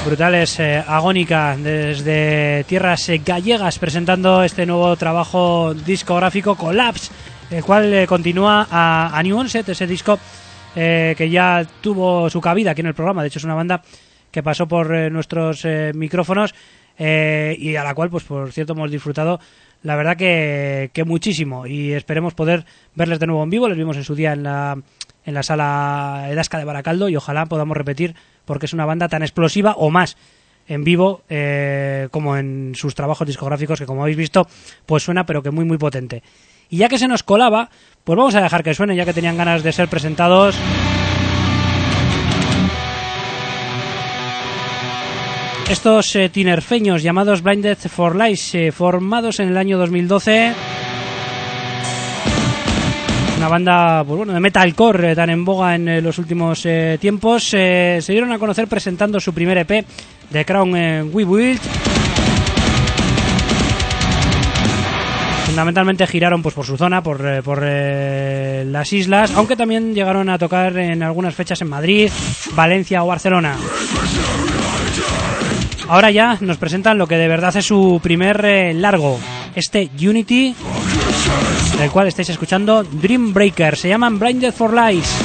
Brutales eh, Agónica desde tierras eh, gallegas, presentando este nuevo trabajo discográfico Collapse, el cual eh, continúa a, a New Onset, ese disco eh, que ya tuvo su cabida aquí en el programa. De hecho es una banda que pasó por eh, nuestros eh, micrófonos eh, y a la cual, pues por cierto, hemos disfrutado la verdad que, que muchísimo, y esperemos poder verles de nuevo en vivo. Les vimos en su día en la, en la sala Edasca de Baracaldo y ojalá podamos repetir, porque es una banda tan explosiva o más en vivo eh, como en sus trabajos discográficos, que como habéis visto pues suena pero que muy muy potente. Y ya que se nos colaba, pues vamos a dejar que suene, ya que tenían ganas de ser presentados. Estos eh, tinerfeños llamados Blinded for Lies, eh, formados en el año dos mil doce, una banda pues bueno, de metalcore eh, tan en boga en eh, los últimos eh, tiempos, eh, se dieron a conocer presentando su primer E P, The Crown eh, We Built. Fundamentalmente giraron pues por su zona, por, eh, por eh, las islas, aunque también llegaron a tocar en algunas fechas en Madrid, Valencia o Barcelona. Ahora ya nos presentan lo que de verdad es su primer eh, largo, este Unity, del cual estáis escuchando Dream Breaker. Se llaman Blinded for Lies.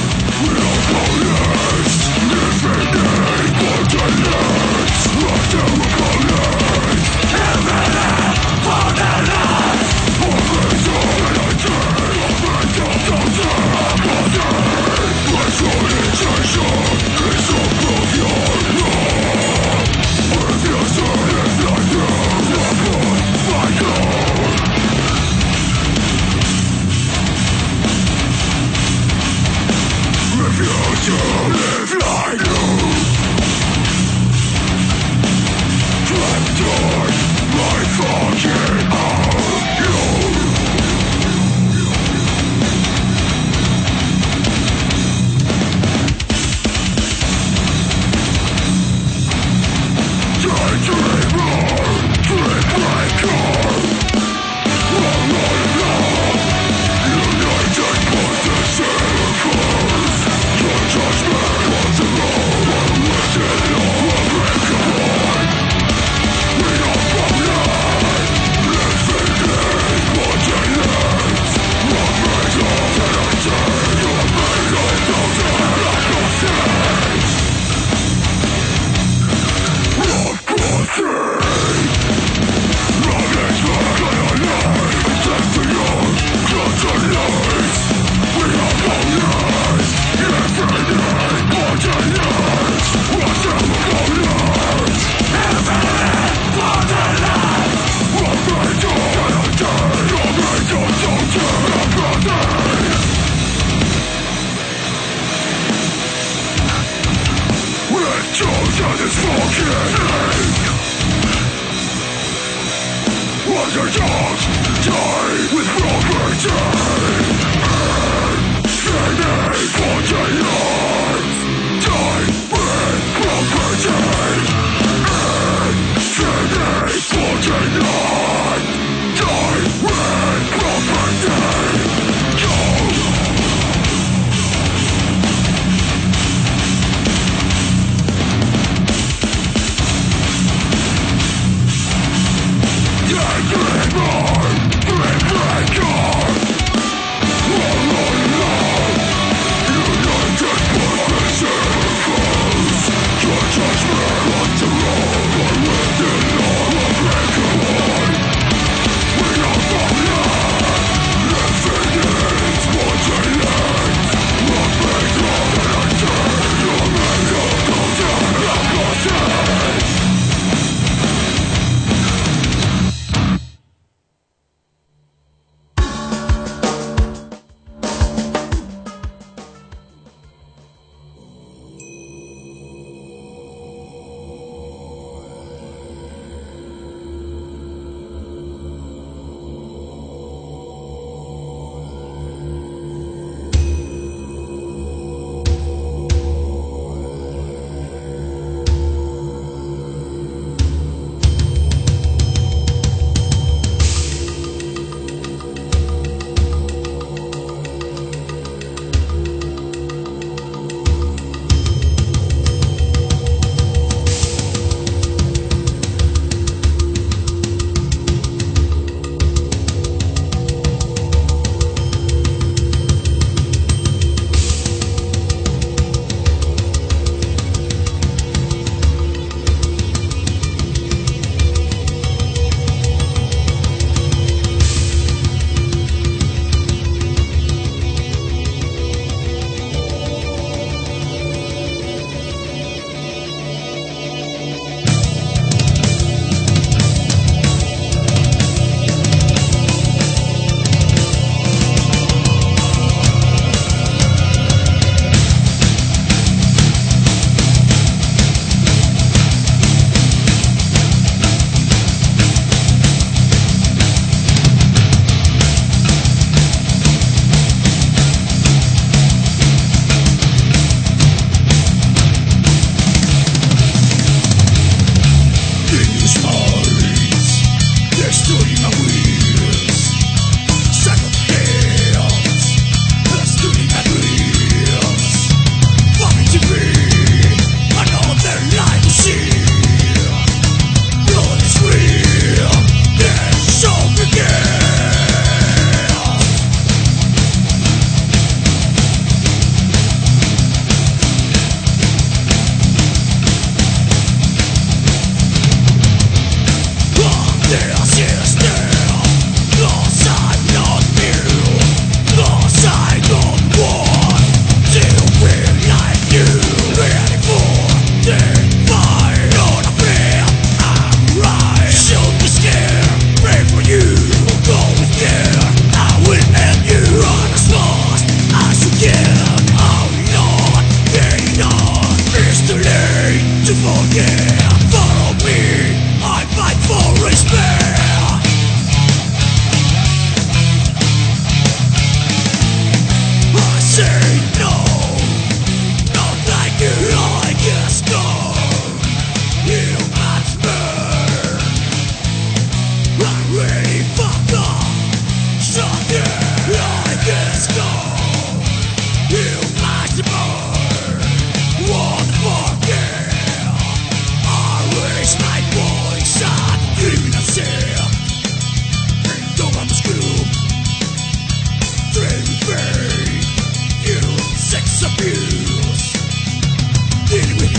Judgment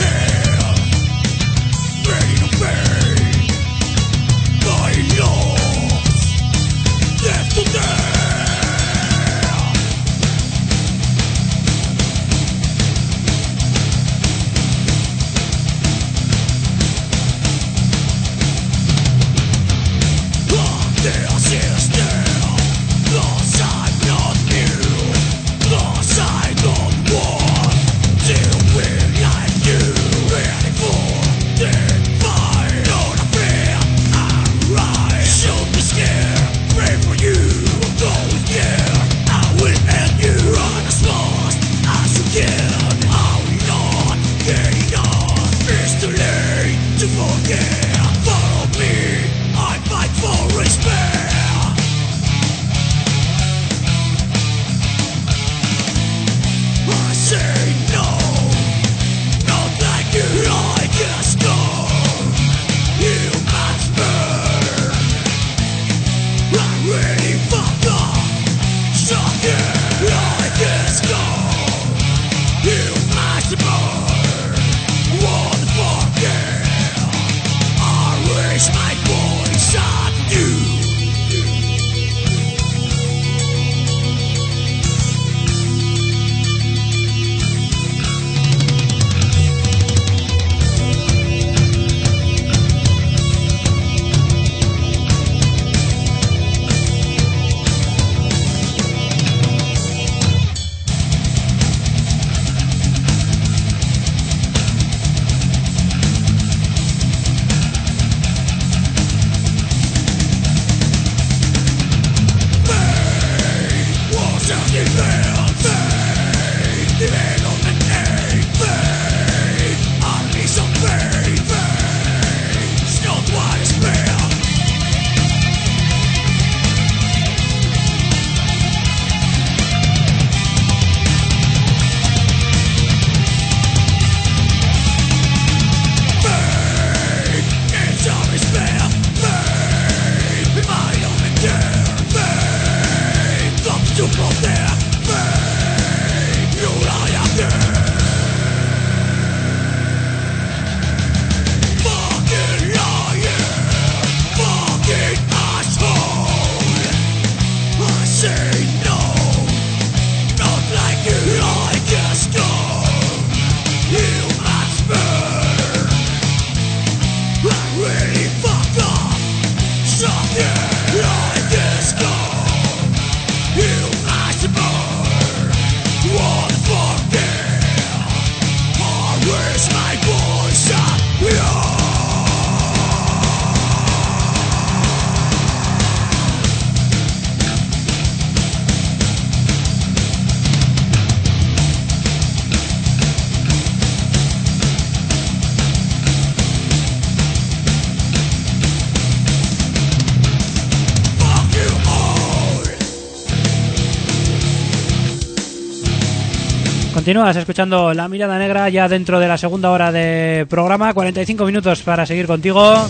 Continúas escuchando La Mirada Negra ya dentro de la segunda hora de programa, cuarenta y cinco minutos para seguir contigo.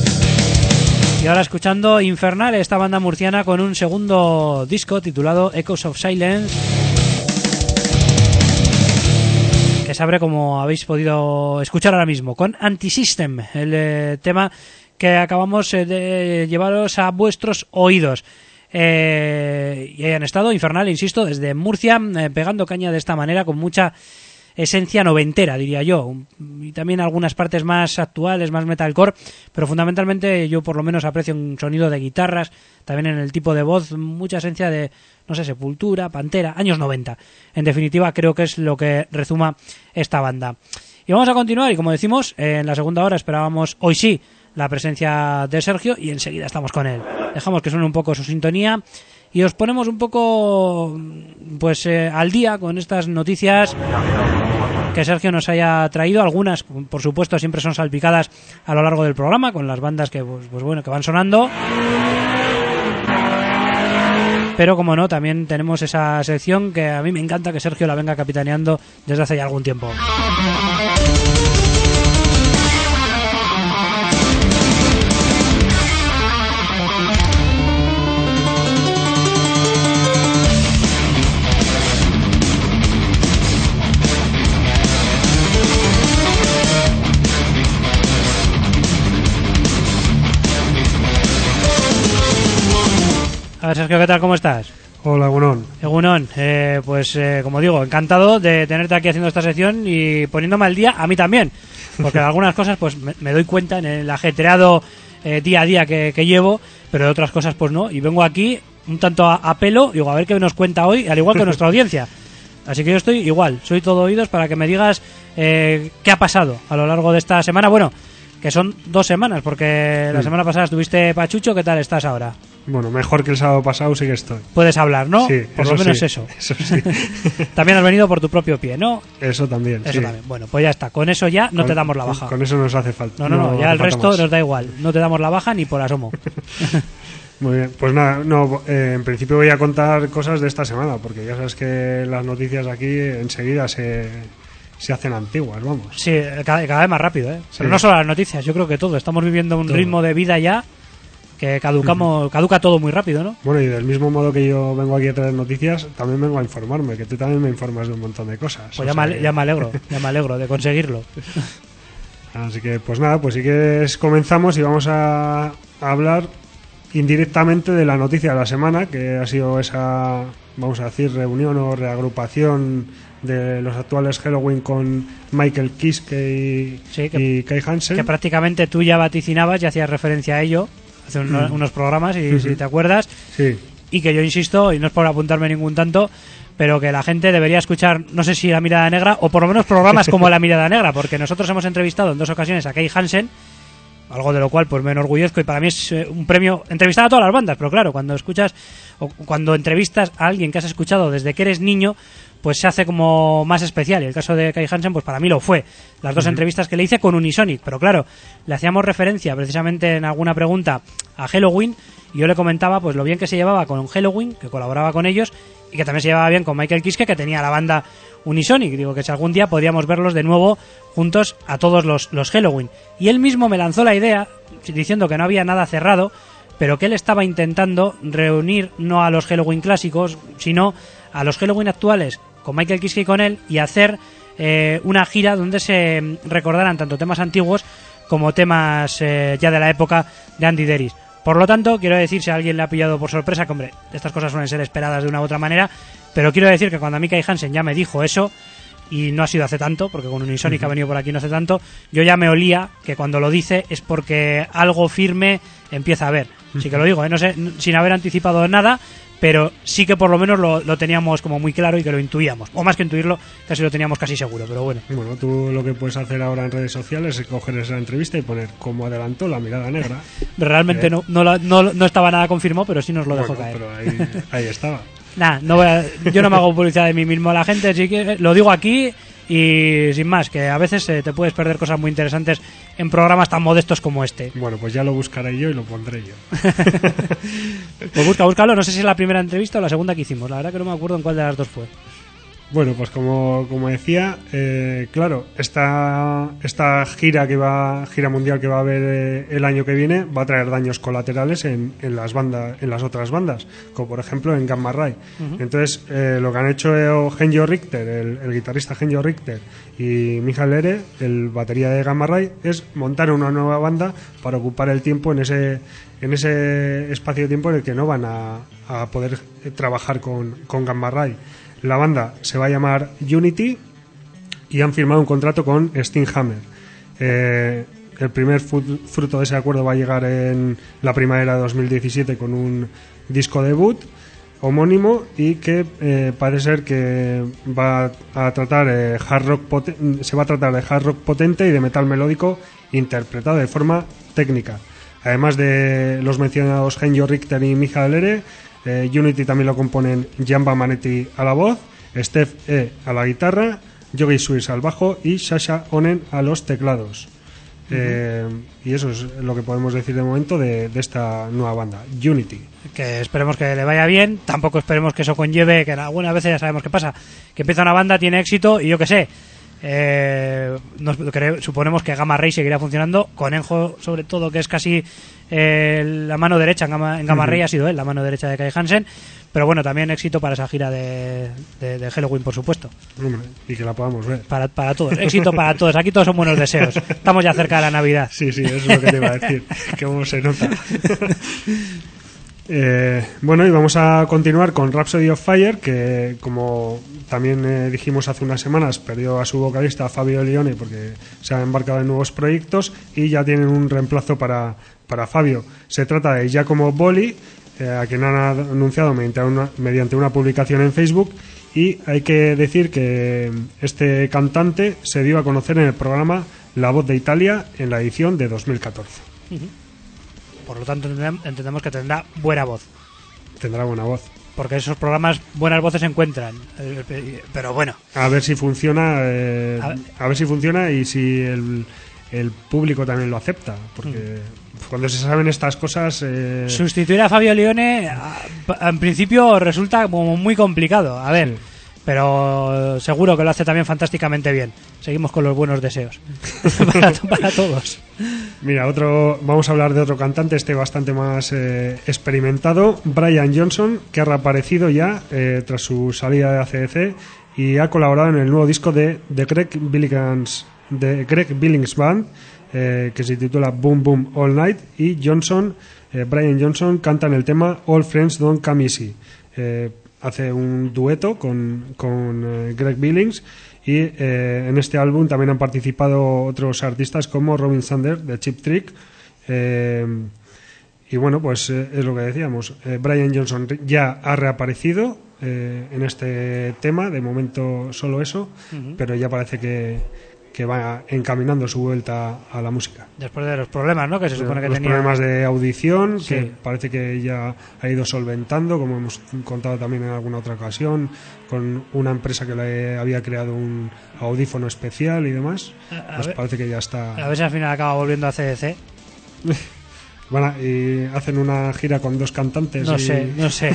Y ahora escuchando Infernal, esta banda murciana con un segundo disco titulado Echoes of Silence, que se abre, como habéis podido escuchar ahora mismo, con Antisystem, el eh, tema que acabamos eh, de llevaros a vuestros oídos. Eh, y hayan estado Infernal, insisto, desde Murcia, eh, pegando caña de esta manera, con mucha esencia noventera, diría yo, y también algunas partes más actuales, más metalcore, pero fundamentalmente yo por lo menos aprecio un sonido de guitarras, también en el tipo de voz, mucha esencia de, no sé, Sepultura, Pantera, años noventa. En definitiva, creo que es lo que rezuma esta banda. Y vamos a continuar, y como decimos, en la segunda hora esperábamos, hoy sí, la presencia de Sergio, y enseguida estamos con él. Dejamos que suene un poco su sintonía y os ponemos un poco pues eh, al día con estas noticias que Sergio nos haya traído. Algunas, por supuesto, siempre son salpicadas a lo largo del programa con las bandas que pues, pues bueno que van sonando. Pero como no, también tenemos esa sección que a mí me encanta que Sergio la venga capitaneando desde hace ya algún tiempo. A ver, Sergio, ¿qué tal? ¿Cómo estás? Hola, Egunon. Egunon, eh, pues eh, como digo, encantado de tenerte aquí haciendo esta sección y poniéndome al día a mí también, porque de algunas cosas pues me, me doy cuenta en el ajetreado eh, día a día que, que llevo, pero de otras cosas pues no, y vengo aquí un tanto a, a pelo, digo, a ver qué nos cuenta hoy, al igual que nuestra audiencia. Así que yo estoy igual, soy todo oídos para que me digas eh, qué ha pasado a lo largo de esta semana. Bueno, que son dos semanas, porque la Sí. semana pasada estuviste pachucho. ¿Qué tal estás ahora? Bueno, mejor que el sábado pasado sí que estoy. Puedes hablar, ¿no? Sí, Por eso lo menos sí, eso. Eso sí. También has venido por tu propio pie, ¿no? Eso también, Eso sí. también. Bueno, pues ya está. Con eso ya no Con- te damos la con- baja. Con eso nos hace falta. No, no, no. Ya hace el falta resto más. nos da igual. No te damos la baja ni por asomo. Muy bien, pues nada, no, eh, en principio voy a contar cosas de esta semana, porque ya sabes que las noticias aquí enseguida se, se hacen antiguas, vamos. Sí, cada, cada vez más rápido, ¿eh? Pero Sí. no solo las noticias, yo creo que todo. Estamos viviendo un Todo. ritmo de vida ya que caducamos, caduca todo muy rápido, ¿no? Bueno, y del mismo modo que yo vengo aquí a traer noticias, también vengo a informarme, que tú también me informas de un montón de cosas. Pues O ya, sea me, que- ya me alegro, ya me alegro de conseguirlo. Así que, pues nada, pues sí que es- comenzamos y vamos a, a hablar indirectamente de la noticia de la semana, que ha sido esa, vamos a decir, reunión o reagrupación de los actuales Halloween con Michael Kiske y, Sí, que- y Kai Hansen. Que prácticamente tú ya vaticinabas y hacías referencia a ello hace uno- Mm. unos programas, y Ujú. si te acuerdas, Sí, y que yo insisto, y no es por apuntarme ningún tanto, pero que la gente debería escuchar, no sé si La Mirada Negra, o por lo menos programas como La Mirada Negra, porque nosotros hemos entrevistado en dos ocasiones a Kai Hansen, algo de lo cual pues me enorgullezco, y para mí es eh, un premio entrevistar a todas las bandas, pero claro, cuando escuchas o cuando entrevistas a alguien que has escuchado desde que eres niño, pues se hace como más especial, y el caso de Kai Hansen pues para mí lo fue, las dos entrevistas que le hice con Unisonic, pero claro, le hacíamos referencia precisamente en alguna pregunta a Halloween, y yo le comentaba pues lo bien que se llevaba con Halloween, que colaboraba con ellos, y que también se llevaba bien con Michael Kiske, que tenía la banda Unisonic. Digo que si algún día podríamos verlos de nuevo juntos a todos los, los Halloween. Y él mismo me lanzó la idea, diciendo que no había nada cerrado, pero que él estaba intentando reunir no a los Halloween clásicos, sino a los Halloween actuales, con Michael Kiske y con él, y hacer eh, una gira donde se mm, recordaran tanto temas antiguos como temas eh, ya de la época de Andy Deris. Por lo tanto, quiero decir, si a alguien le ha pillado por sorpresa, que hombre, estas cosas suelen ser esperadas de una u otra manera, pero quiero decir que cuando a mí Kai Hansen ya me dijo eso, y no ha sido hace tanto, porque con Unisonic ha venido por aquí no hace tanto, yo ya me olía que cuando lo dice es porque algo firme empieza a haber. Así que lo digo, ¿eh? No sé, n- sin haber anticipado nada, pero sí que por lo menos lo, lo teníamos como muy claro y que lo intuíamos. O más que intuirlo, casi lo teníamos casi seguro, pero bueno. bueno, tú lo que puedes hacer ahora en redes sociales es coger esa entrevista y poner como adelantó La Mirada Negra. Realmente ¿Eh? no, no, la- no, no estaba nada confirmado, pero sí nos lo dejó Bueno, caer. pero ahí, ahí estaba. Nah, no voy a- yo no me hago publicidad de mí mismo a la gente, así que lo digo aquí y sin más, que a veces eh, te puedes perder cosas muy interesantes en programas tan modestos como este. Bueno, pues ya lo buscaré yo y lo pondré yo. Pues busca, búscalo, no sé si es la primera entrevista o la segunda que hicimos, la verdad que no me acuerdo en cuál de las dos fue. Bueno, pues como, como decía, eh, claro, esta, esta gira que va, gira mundial que va a haber eh, el año que viene va a traer daños colaterales en, en las bandas, en las otras bandas, como por ejemplo en Gamma Ray. Entonces, eh, lo que han hecho eh, Genjo Richter, el, el guitarrista Genjo Richter, y Michael Ere, el batería de Gamma Ray, es montar una nueva banda para ocupar el tiempo en ese, en ese espacio de tiempo en el que no van a, a poder eh, trabajar con, con Gamma Ray. La banda se va a llamar Unity y han firmado un contrato con Stinghammer. Eh, el primer fu- fruto de ese acuerdo va a llegar en la primavera de dos mil diecisiete con un disco debut homónimo y que eh, parece ser que va a tratar eh, hard rock poten- se va a tratar de hard rock potente y de metal melódico interpretado de forma técnica. Además de los mencionados Genjo Richter y Michael Ere, Eh, Unity también lo componen Jamba Manetti a la voz, Steph E a la guitarra, Yogi Swiss al bajo y Sasha Onen a los teclados. Eh, y eso es lo que podemos decir de momento de, de esta nueva banda, Unity. Que esperemos que le vaya bien, tampoco esperemos que eso conlleve, que algunas veces ya sabemos qué pasa, que empieza una banda, tiene éxito y yo qué sé, eh, nos, cre- suponemos que Gamma Ray seguirá funcionando, Conejo sobre todo, que es casi eh, la mano derecha en Gamma, en Gamma Ujú. Ray, ha sido él, la mano derecha de Kai Hansen, pero bueno, también éxito para esa gira de, de, de Halloween, por supuesto, Hombre, y que la podamos ver. para, para todos, éxito para todos, aquí todos son buenos deseos, estamos ya cerca de la Navidad. Sí, sí, eso es lo que te iba a decir. Que cómo se nota. Eh, bueno, y vamos a continuar con Rhapsody of Fire, que como también eh, dijimos hace unas semanas, perdió a su vocalista Fabio Lione porque se ha embarcado en nuevos proyectos y ya tienen un reemplazo para, para Fabio. Se trata de Giacomo Bolli, eh, a quien han anunciado mediante una, mediante una publicación en Facebook, y hay que decir que este cantante se dio a conocer en el programa La Voz de Italia en la edición de dos mil catorce. Uh-huh. Por lo tanto, entendemos que tendrá buena voz. Tendrá buena voz. Porque esos programas buenas voces se encuentran. Pero bueno. A ver si funciona. Eh, a, a ver si funciona y si el, el público también lo acepta. Porque mm. cuando se saben estas cosas. Eh... Sustituir a Fabio Lione, en principio resulta como muy complicado. A ver. Sí. Pero seguro que lo hace también fantásticamente bien. Seguimos con los buenos deseos para, para todos. Mira, otro, vamos a hablar de otro cantante, este bastante más eh, experimentado, Brian Johnson, que ha reaparecido ya eh, tras su salida de A C D C y ha colaborado en el nuevo disco de, de Greg Billings, de Greg Billings Band, eh, que se titula Boom Boom All Night, y Johnson, eh, Brian Johnson canta en el tema All Friends Don't Come Easy. Eh, hace un dueto con, con eh, Greg Billings, y eh, en este álbum también han participado otros artistas como Robin Sanders de Cheap Trick, eh, y bueno, pues eh, es lo que decíamos, eh, Brian Johnson ya ha reaparecido eh, en este tema, de momento solo eso, uh-huh. pero ya parece que que va encaminando su vuelta a la música. Después de los problemas, ¿no? Que se supone que los tenía... problemas de audición, sí. que parece que ya ha ido solventando, como hemos contado también en alguna otra ocasión, con una empresa que le había creado un audífono especial y demás. A Pues ver, parece que ya está... A ver si al final acaba volviendo a C D C. Bueno, y hacen una gira con dos cantantes. No y... sé, no sé.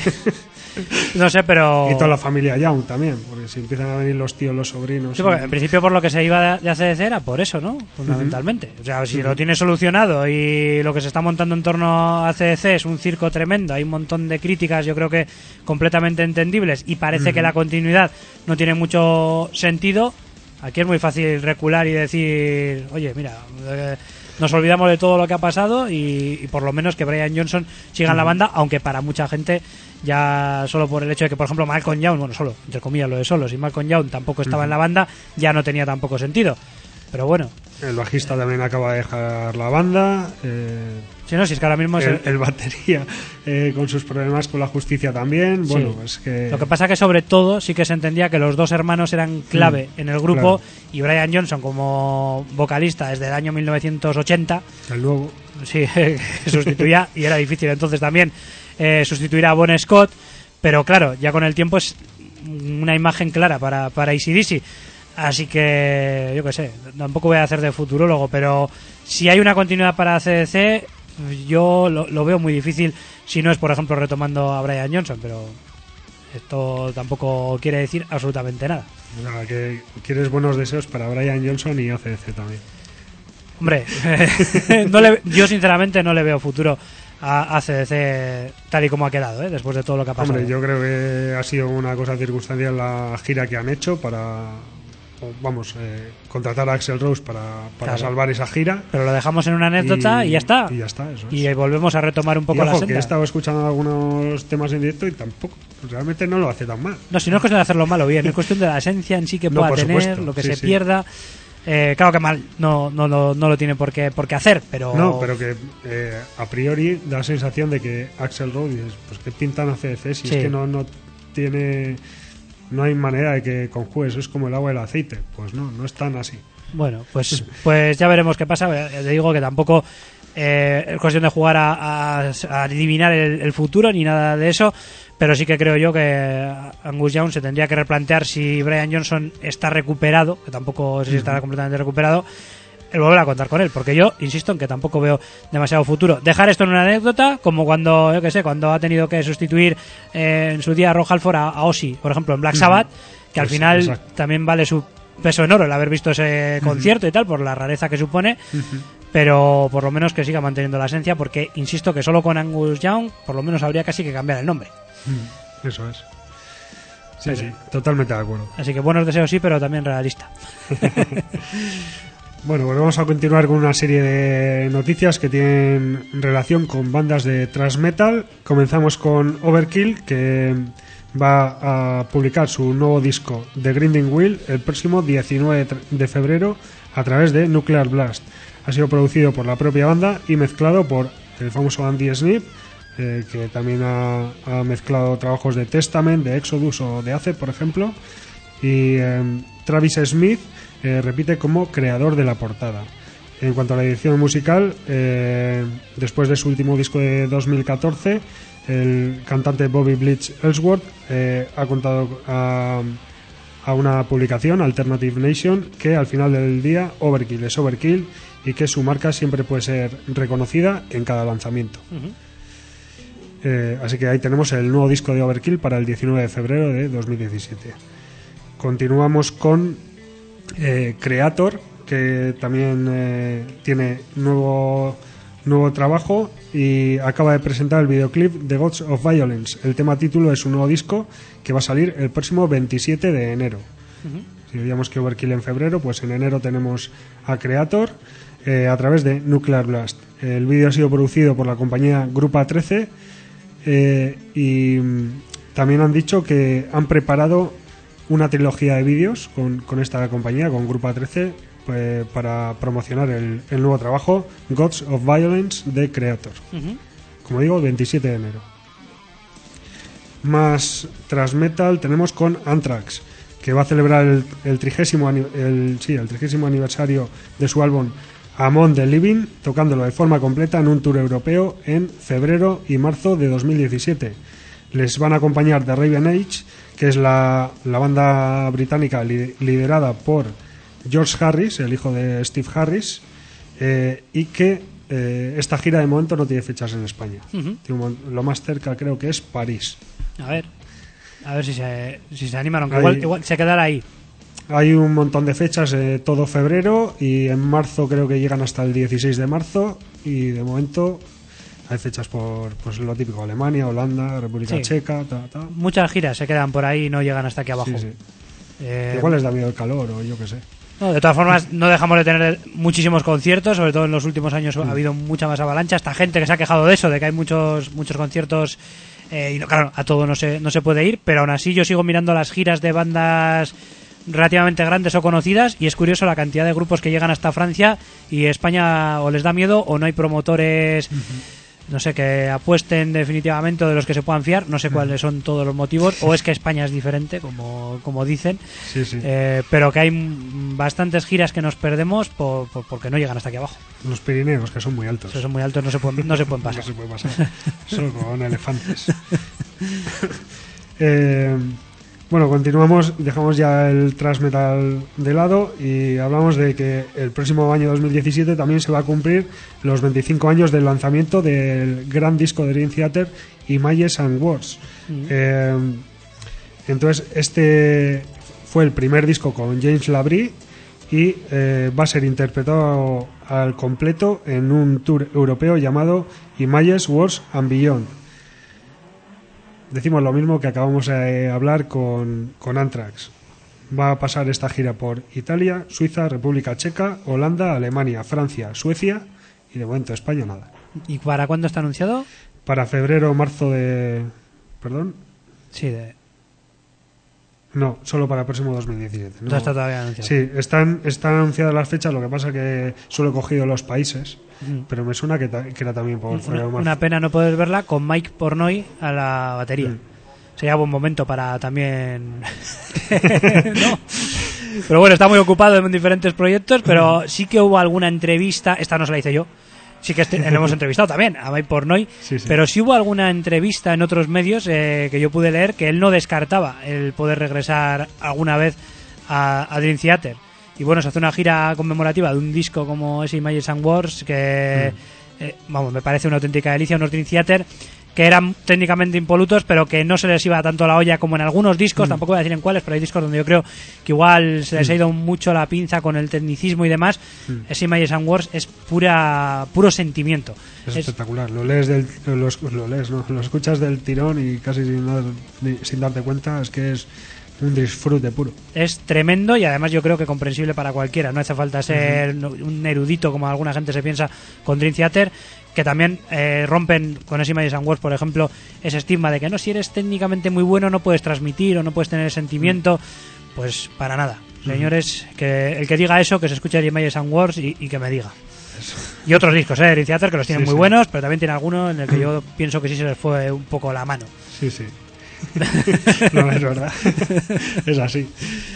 No sé, pero... Y toda la familia Young también, porque si empiezan a venir los tíos, los sobrinos... Sí, porque y... en principio por lo que se iba de A C D C era por eso, ¿no? Fundamentalmente. Uh-huh. O sea, si uh-huh. lo tiene solucionado y lo que se está montando en torno a A C D C es un circo tremendo, hay un montón de críticas, yo creo que completamente entendibles, y parece uh-huh. que la continuidad no tiene mucho sentido, aquí es muy fácil recular y decir, oye, mira... Eh, nos olvidamos de todo lo que ha pasado y, y por lo menos que Brian Johnson siga en la banda, aunque para mucha gente ya solo por el hecho de que, por ejemplo, Malcolm Young, bueno, solo, entre comillas lo de solo, si Malcolm Young tampoco estaba uh-huh. en la banda, ya no tenía tampoco sentido. Pero bueno. El bajista también acaba de dejar la banda. Eh, sí, no, si es que ahora mismo es el, el, el batería eh, con sus problemas con la justicia también. Sí. Bueno, es que... Lo que pasa que sobre todo sí que se entendía que los dos hermanos eran clave mm, en el grupo, claro. Y Brian Johnson como vocalista desde el año mil novecientos ochenta. El nuevo. Sí, sustituía y era difícil entonces también eh, sustituir a Bon Scott, pero claro, ya con el tiempo es una imagen clara para, para A C D C. Así que, yo qué sé, tampoco voy a hacer de futurólogo, pero si hay una continuidad para C D C, yo lo, lo veo muy difícil, si no es, por ejemplo, retomando a Brian Johnson, pero esto tampoco quiere decir absolutamente nada. Nada, que quieres buenos deseos para Brian Johnson y A C D C también. Hombre, no le, yo sinceramente no le veo futuro a A C D C tal y como ha quedado, ¿eh? Después de todo lo que ha pasado. Hombre, yo creo que ha sido una cosa circunstancial la gira que han hecho para... vamos, eh, contratar a Axl Rose para, para claro. salvar esa gira. Pero lo dejamos en una anécdota y, y ya está. Y ya está, eso es. Y volvemos a retomar un poco y ojo, la senda. Que he estado escuchando algunos temas en directo y tampoco, realmente no lo hace tan mal. No, si no es cuestión de hacerlo mal o bien, es cuestión de la esencia en sí que pueda no, tener, supuesto. Lo que sí, se sí. pierda. Eh, claro que mal no, no, no, no lo tiene por qué, por qué hacer, pero... No, pero que eh, a priori da la sensación de que Axl Rose, pues que pintan a C D C si sí. es que no, no tiene... No hay manera de que conjugue, eso es como el agua y el aceite. Pues no, no es tan así. Bueno, pues pues ya veremos qué pasa. Te digo que tampoco eh, es cuestión de jugar a, a, a adivinar el, el futuro ni nada de eso, pero sí que creo yo que Angus Young se tendría que replantear si Brian Johnson está recuperado, que tampoco sé si estará completamente recuperado, el volver a contar con él, porque yo insisto en que tampoco veo demasiado futuro. Dejar esto en una anécdota, como cuando, yo que sé, cuando ha tenido que sustituir eh, en su día a Ron Halford a, a Ozzy, por ejemplo, en Black Sabbath, que al pues, final exacto. también vale su peso en oro el haber visto ese uh-huh. concierto y tal, por la rareza que supone, uh-huh. pero por lo menos que siga manteniendo la esencia, porque insisto que solo con Angus Young, por lo menos habría casi que cambiar el nombre. Uh-huh. Eso es. Sí, pero, sí, totalmente de acuerdo. Así que buenos deseos sí, pero también realista. Bueno, pues vamos a continuar con una serie de noticias que tienen relación con bandas de thrash metal. Comenzamos con Overkill, que va a publicar su nuevo disco The Grinding Wheel el próximo diecinueve de febrero a través de Nuclear Blast. Ha sido producido por la propia banda y mezclado por el famoso Andy Snip, eh, que también ha, ha mezclado trabajos de Testament, de Exodus o de Acid, por ejemplo. Y eh, Travis Smith eh, repite como creador de la portada. En cuanto a la edición musical, eh, después de su último disco de dos mil catorce, el cantante Bobby Bleach Ellsworth eh, ha contado a, a una publicación, Alternative Nation, que al final del día Overkill es Overkill y que su marca siempre puede ser reconocida en cada lanzamiento. Uh-huh. eh, así que ahí tenemos el nuevo disco de Overkill para el diecinueve de febrero de dos mil diecisiete. Continuamos con eh, Creator, que también eh, tiene nuevo, nuevo trabajo y acaba de presentar el videoclip de Gods of Violence. El tema título es un nuevo disco que va a salir el próximo veintisiete de enero. Uh-huh. Si veíamos que Overkill en febrero, pues en enero tenemos a Creator eh, a través de Nuclear Blast. El vídeo ha sido producido por la compañía Grupa trece eh, y también han dicho que han preparado una trilogía de vídeos con, con esta compañía, con Grupa trece, pues, para promocionar el, el nuevo trabajo Gods of Violence de Creator. Uh-huh. Como digo, veintisiete de enero. Más thrash metal tenemos con Anthrax, que va a celebrar el, el, trigésimo, el, sí, el trigésimo aniversario de su álbum Among the Living, tocándolo de forma completa en un tour europeo en febrero y marzo de dos mil diecisiete. Les van a acompañar The Raven Age, que es la, la banda británica li, liderada por George Harris, el hijo de Steve Harris, eh, y que eh, esta gira de momento no tiene fechas en España. Uh-huh. Tiene un, lo más cerca creo que es París. A ver, a ver si se, si se animaron, que igual, igual se quedará ahí. Hay un montón de fechas eh, todo febrero y en marzo creo que llegan hasta el dieciséis de marzo y de momento hay fechas por pues lo típico, Alemania, Holanda, República sí. Checa, ta, ta. Muchas giras se quedan por ahí y no llegan hasta aquí abajo. Sí, sí. Eh, Igual les da miedo el calor o yo qué sé. No, de todas formas, no dejamos de tener muchísimos conciertos, sobre todo en los últimos años mm. ha habido mucha más avalancha. Esta gente que se ha quejado de eso, de que hay muchos muchos conciertos eh, y no, claro, a todo no se, no se puede ir, pero aún así yo sigo mirando las giras de bandas relativamente grandes o conocidas y es curioso la cantidad de grupos que llegan hasta Francia y España o les da miedo o no hay promotores uh-huh. no sé, que apuesten definitivamente o de los que se puedan fiar, no sé uh-huh. cuáles son todos los motivos, o es que España es diferente como, como dicen, sí, sí. Eh, pero que hay bastantes giras que nos perdemos por, por, porque no llegan hasta aquí abajo. Los Pirineos, que son muy altos. Esos son muy altos, no se pueden, no se pueden pasar. No se puede pasar, solo con elefantes. eh Bueno, continuamos, dejamos ya el thrash metal de lado y hablamos de que el próximo año dos mil diecisiete también se va a cumplir los veinticinco años del lanzamiento del gran disco de Dream Theater, Images and Words. Mm. Eh, entonces, este fue el primer disco con James Labrie y eh, va a ser interpretado al completo en un tour europeo llamado Images, Words and Beyond. Decimos lo mismo que acabamos de hablar con, con Anthrax. Va a pasar esta gira por Italia, Suiza, República Checa, Holanda, Alemania, Francia, Suecia y de momento España nada. ¿Y para cuándo está anunciado? Para febrero o marzo de... ¿Perdón? Sí, de... No, solo para el próximo dos mil diecisiete. No, no está todavía anunciado. Sí, están, están anunciadas las fechas, lo que pasa que solo he cogido los países, mm. pero me suena que, ta- que era también por febrero o marzo. Una pena no poder verla con Mike Pornoy a la batería. Mm. Sería buen momento para también... no. Pero bueno, está muy ocupado en diferentes proyectos, pero sí que hubo alguna entrevista, esta no se la hice yo, sí que este, le hemos entrevistado también a Mike Pornoy, sí, sí. Pero sí hubo alguna entrevista en otros medios eh, que yo pude leer que él no descartaba el poder regresar alguna vez a, a Dream Theater. Y bueno, se hace una gira conmemorativa de un disco como ese Images and Words que, mm. eh, vamos, me parece una auténtica delicia, unos Dream Theater que eran técnicamente impolutos, pero que no se les iba tanto la olla como en algunos discos, mm. tampoco voy a decir en cuáles, pero hay discos donde yo creo que igual se les ha ido mucho la pinza con el tecnicismo y demás. Mm. Ese Images and Words es pura puro sentimiento. Es, es espectacular, lo lees, del, lo, lo lees ¿no? Lo escuchas del tirón y casi sin, sin darte cuenta, es que es un disfrute puro. Es tremendo y además yo creo que comprensible para cualquiera. No hace falta ser uh-huh. un erudito como alguna gente se piensa con Dream Theater, que también eh, rompen con ese Images and Words, por ejemplo, ese estigma de que no, si eres técnicamente muy bueno no puedes transmitir o no puedes tener sentimiento. Uh-huh. Pues para nada. Señores, uh-huh. que el que diga eso, que se escuche Images and Words y, y que me diga. Eso. Y otros discos, ¿eh? Dream Theater, que los tienen sí, muy sí. buenos, pero también tiene alguno en el que yo pienso que sí se les fue un poco la mano. Sí, sí. No, es verdad. Es así.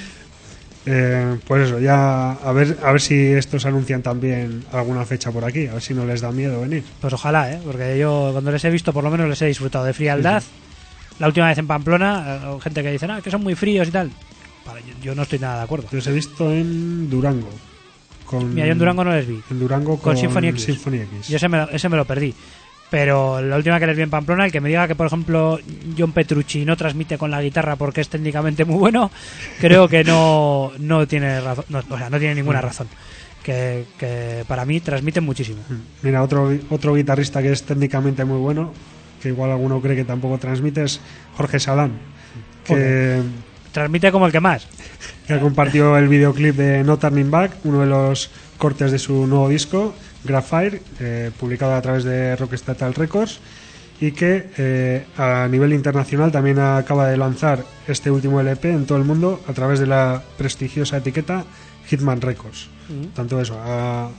Eh, pues eso, ya a ver a ver si estos anuncian también alguna fecha por aquí, a ver si no les da miedo venir. Pues ojalá, ¿eh? Porque yo cuando les he visto por lo menos les he disfrutado de frialdad. Sí, sí. La última vez en Pamplona, gente que dice, ah, que son muy fríos y tal. Para, yo, yo no estoy nada de acuerdo. Los he visto en Durango. Con, Mira, yo en Durango no les vi. En Durango con, con Symphony X. Symphony X. Yo ese me, ese me lo perdí. Pero la última que les vi en Pamplona, el que me diga que, por ejemplo, John Petrucci no transmite con la guitarra porque es técnicamente muy bueno, creo que no, no tiene razón, no, o sea, no tiene ninguna razón. Que, que para mí transmite muchísimo. Mira, otro, otro guitarrista que es técnicamente muy bueno, que igual alguno cree que tampoco transmite, es Jorge Salán. Que Joder. Transmite como el que más. Que compartió el videoclip de No Turning Back, uno de los cortes de su nuevo disco, Graphire, eh, publicado a través de Rockstatal Records, y que eh, a nivel internacional también acaba de lanzar este último L P en todo el mundo a través de la prestigiosa etiqueta Hitman Records. Uh-huh. Tanto eso, ha,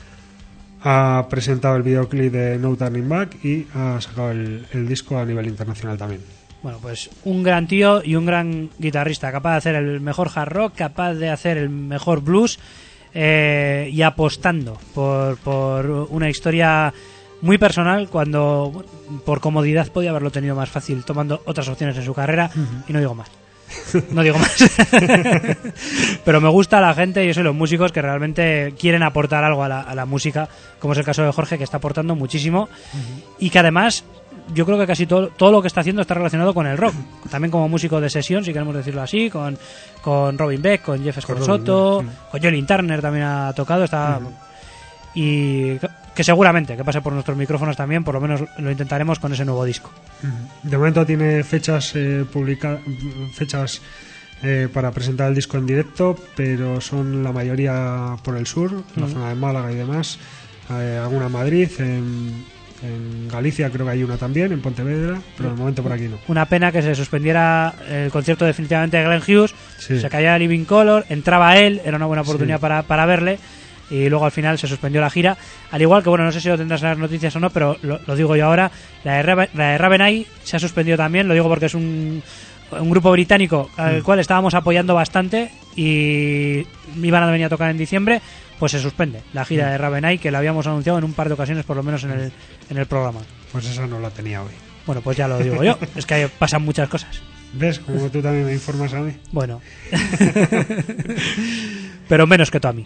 ha presentado el videoclip de No Turning Back y ha sacado el, el disco a nivel internacional también. Bueno, pues un gran tío y un gran guitarrista, capaz de hacer el mejor hard rock, capaz de hacer el mejor blues, eh, y apostando por, por una historia muy personal cuando por comodidad podía haberlo tenido más fácil tomando otras opciones en su carrera. Uh-huh. Y no digo más. No digo más. Pero me gusta la gente y eso, los músicos que realmente quieren aportar algo a la, a la música, como es el caso de Jorge, que está aportando muchísimo. Uh-huh. Y que además yo creo que casi todo, todo lo que está haciendo está relacionado con el rock. También como músico de sesión, si queremos decirlo así, con, con Robin Beck, con Jeff Scorsoto, sí. Con Jolene Turner también ha tocado. Está uh-huh. Y que seguramente que pase por nuestros micrófonos también, por lo menos lo intentaremos con ese nuevo disco. De momento tiene fechas eh, publica- fechas eh, para presentar el disco en directo, pero son la mayoría por el sur, uh-huh. la zona de Málaga y demás, eh, alguna en Madrid, en, en Galicia creo que hay una también, en Pontevedra, pero de momento por aquí no. Una pena que se suspendiera el concierto definitivamente de Glenn Hughes, sí. Se caía Living Color, entraba él, era una buena oportunidad sí. para, para verle. Y luego al final se suspendió la gira. Al igual que, bueno, no sé si lo tendrás en las noticias o no, pero lo, lo digo yo ahora, la de, Raven, la de Raven Eye se ha suspendido también. Lo digo porque es un, un grupo británico al mm. cual estábamos apoyando bastante y iban a venir a tocar en diciembre. Pues se suspende la gira mm. de Raven Eye, que la habíamos anunciado en un par de ocasiones, por lo menos en el, en el programa. Pues esa no la tenía hoy. Bueno, pues ya lo digo yo. Es que pasan muchas cosas. ¿Ves? Como tú también me informas a mí. Bueno. Pero menos que tú a mí.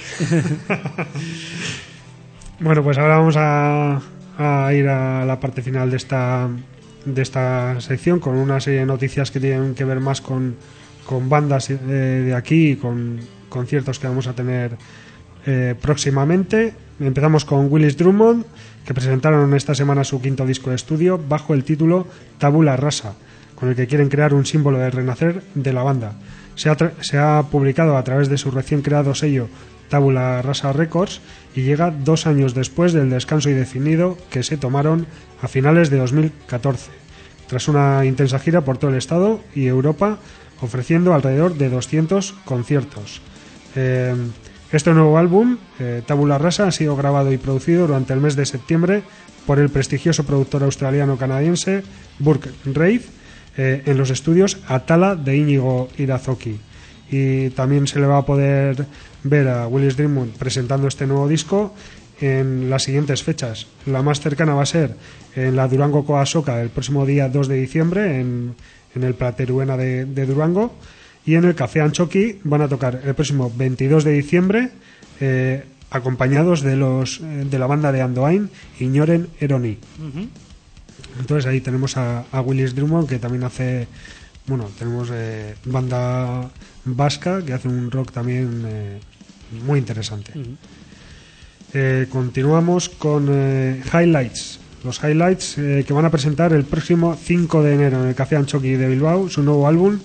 Bueno, pues ahora vamos a, a ir a la parte final de esta de esta sección con una serie de noticias que tienen que ver más con, con bandas eh, de aquí y con conciertos que vamos a tener eh, próximamente. Empezamos con Willis Drummond, que presentaron esta semana su quinto disco de estudio bajo el título Tabula Rasa, con el que quieren crear un símbolo del renacer de la banda. Se ha, tra- se ha publicado a través de su recién creado sello Tabula Rasa Records y llega dos años después del descanso indefinido que se tomaron a finales de dos mil catorce, tras una intensa gira por todo el estado y Europa, ofreciendo alrededor de doscientos conciertos. Eh, este nuevo álbum, eh, Tabula Rasa, ha sido grabado y producido durante el mes de septiembre por el prestigioso productor australiano-canadiense Burke Reid, eh, en los estudios Atala de Íñigo Irazoki. Y también se le va a poder ver a Willis Drummond presentando este nuevo disco en las siguientes fechas. La más cercana va a ser en la Durango Coasoca el próximo día dos de diciembre en, en el Plateruena de, de Durango, y en el Café Anchoqui van a tocar el próximo veintidós de diciembre eh, acompañados de los eh, de la banda de Andoain, Inoren Eroni. Uh-huh. Entonces ahí tenemos a, a Willis Drummond, que también hace, bueno, tenemos eh, banda vasca que hace un rock también eh, muy interesante. Uh-huh. Eh, continuamos con eh, Highlights. Los Highlights eh, que van a presentar el próximo cinco de enero en el Café Anchoqui de Bilbao su nuevo álbum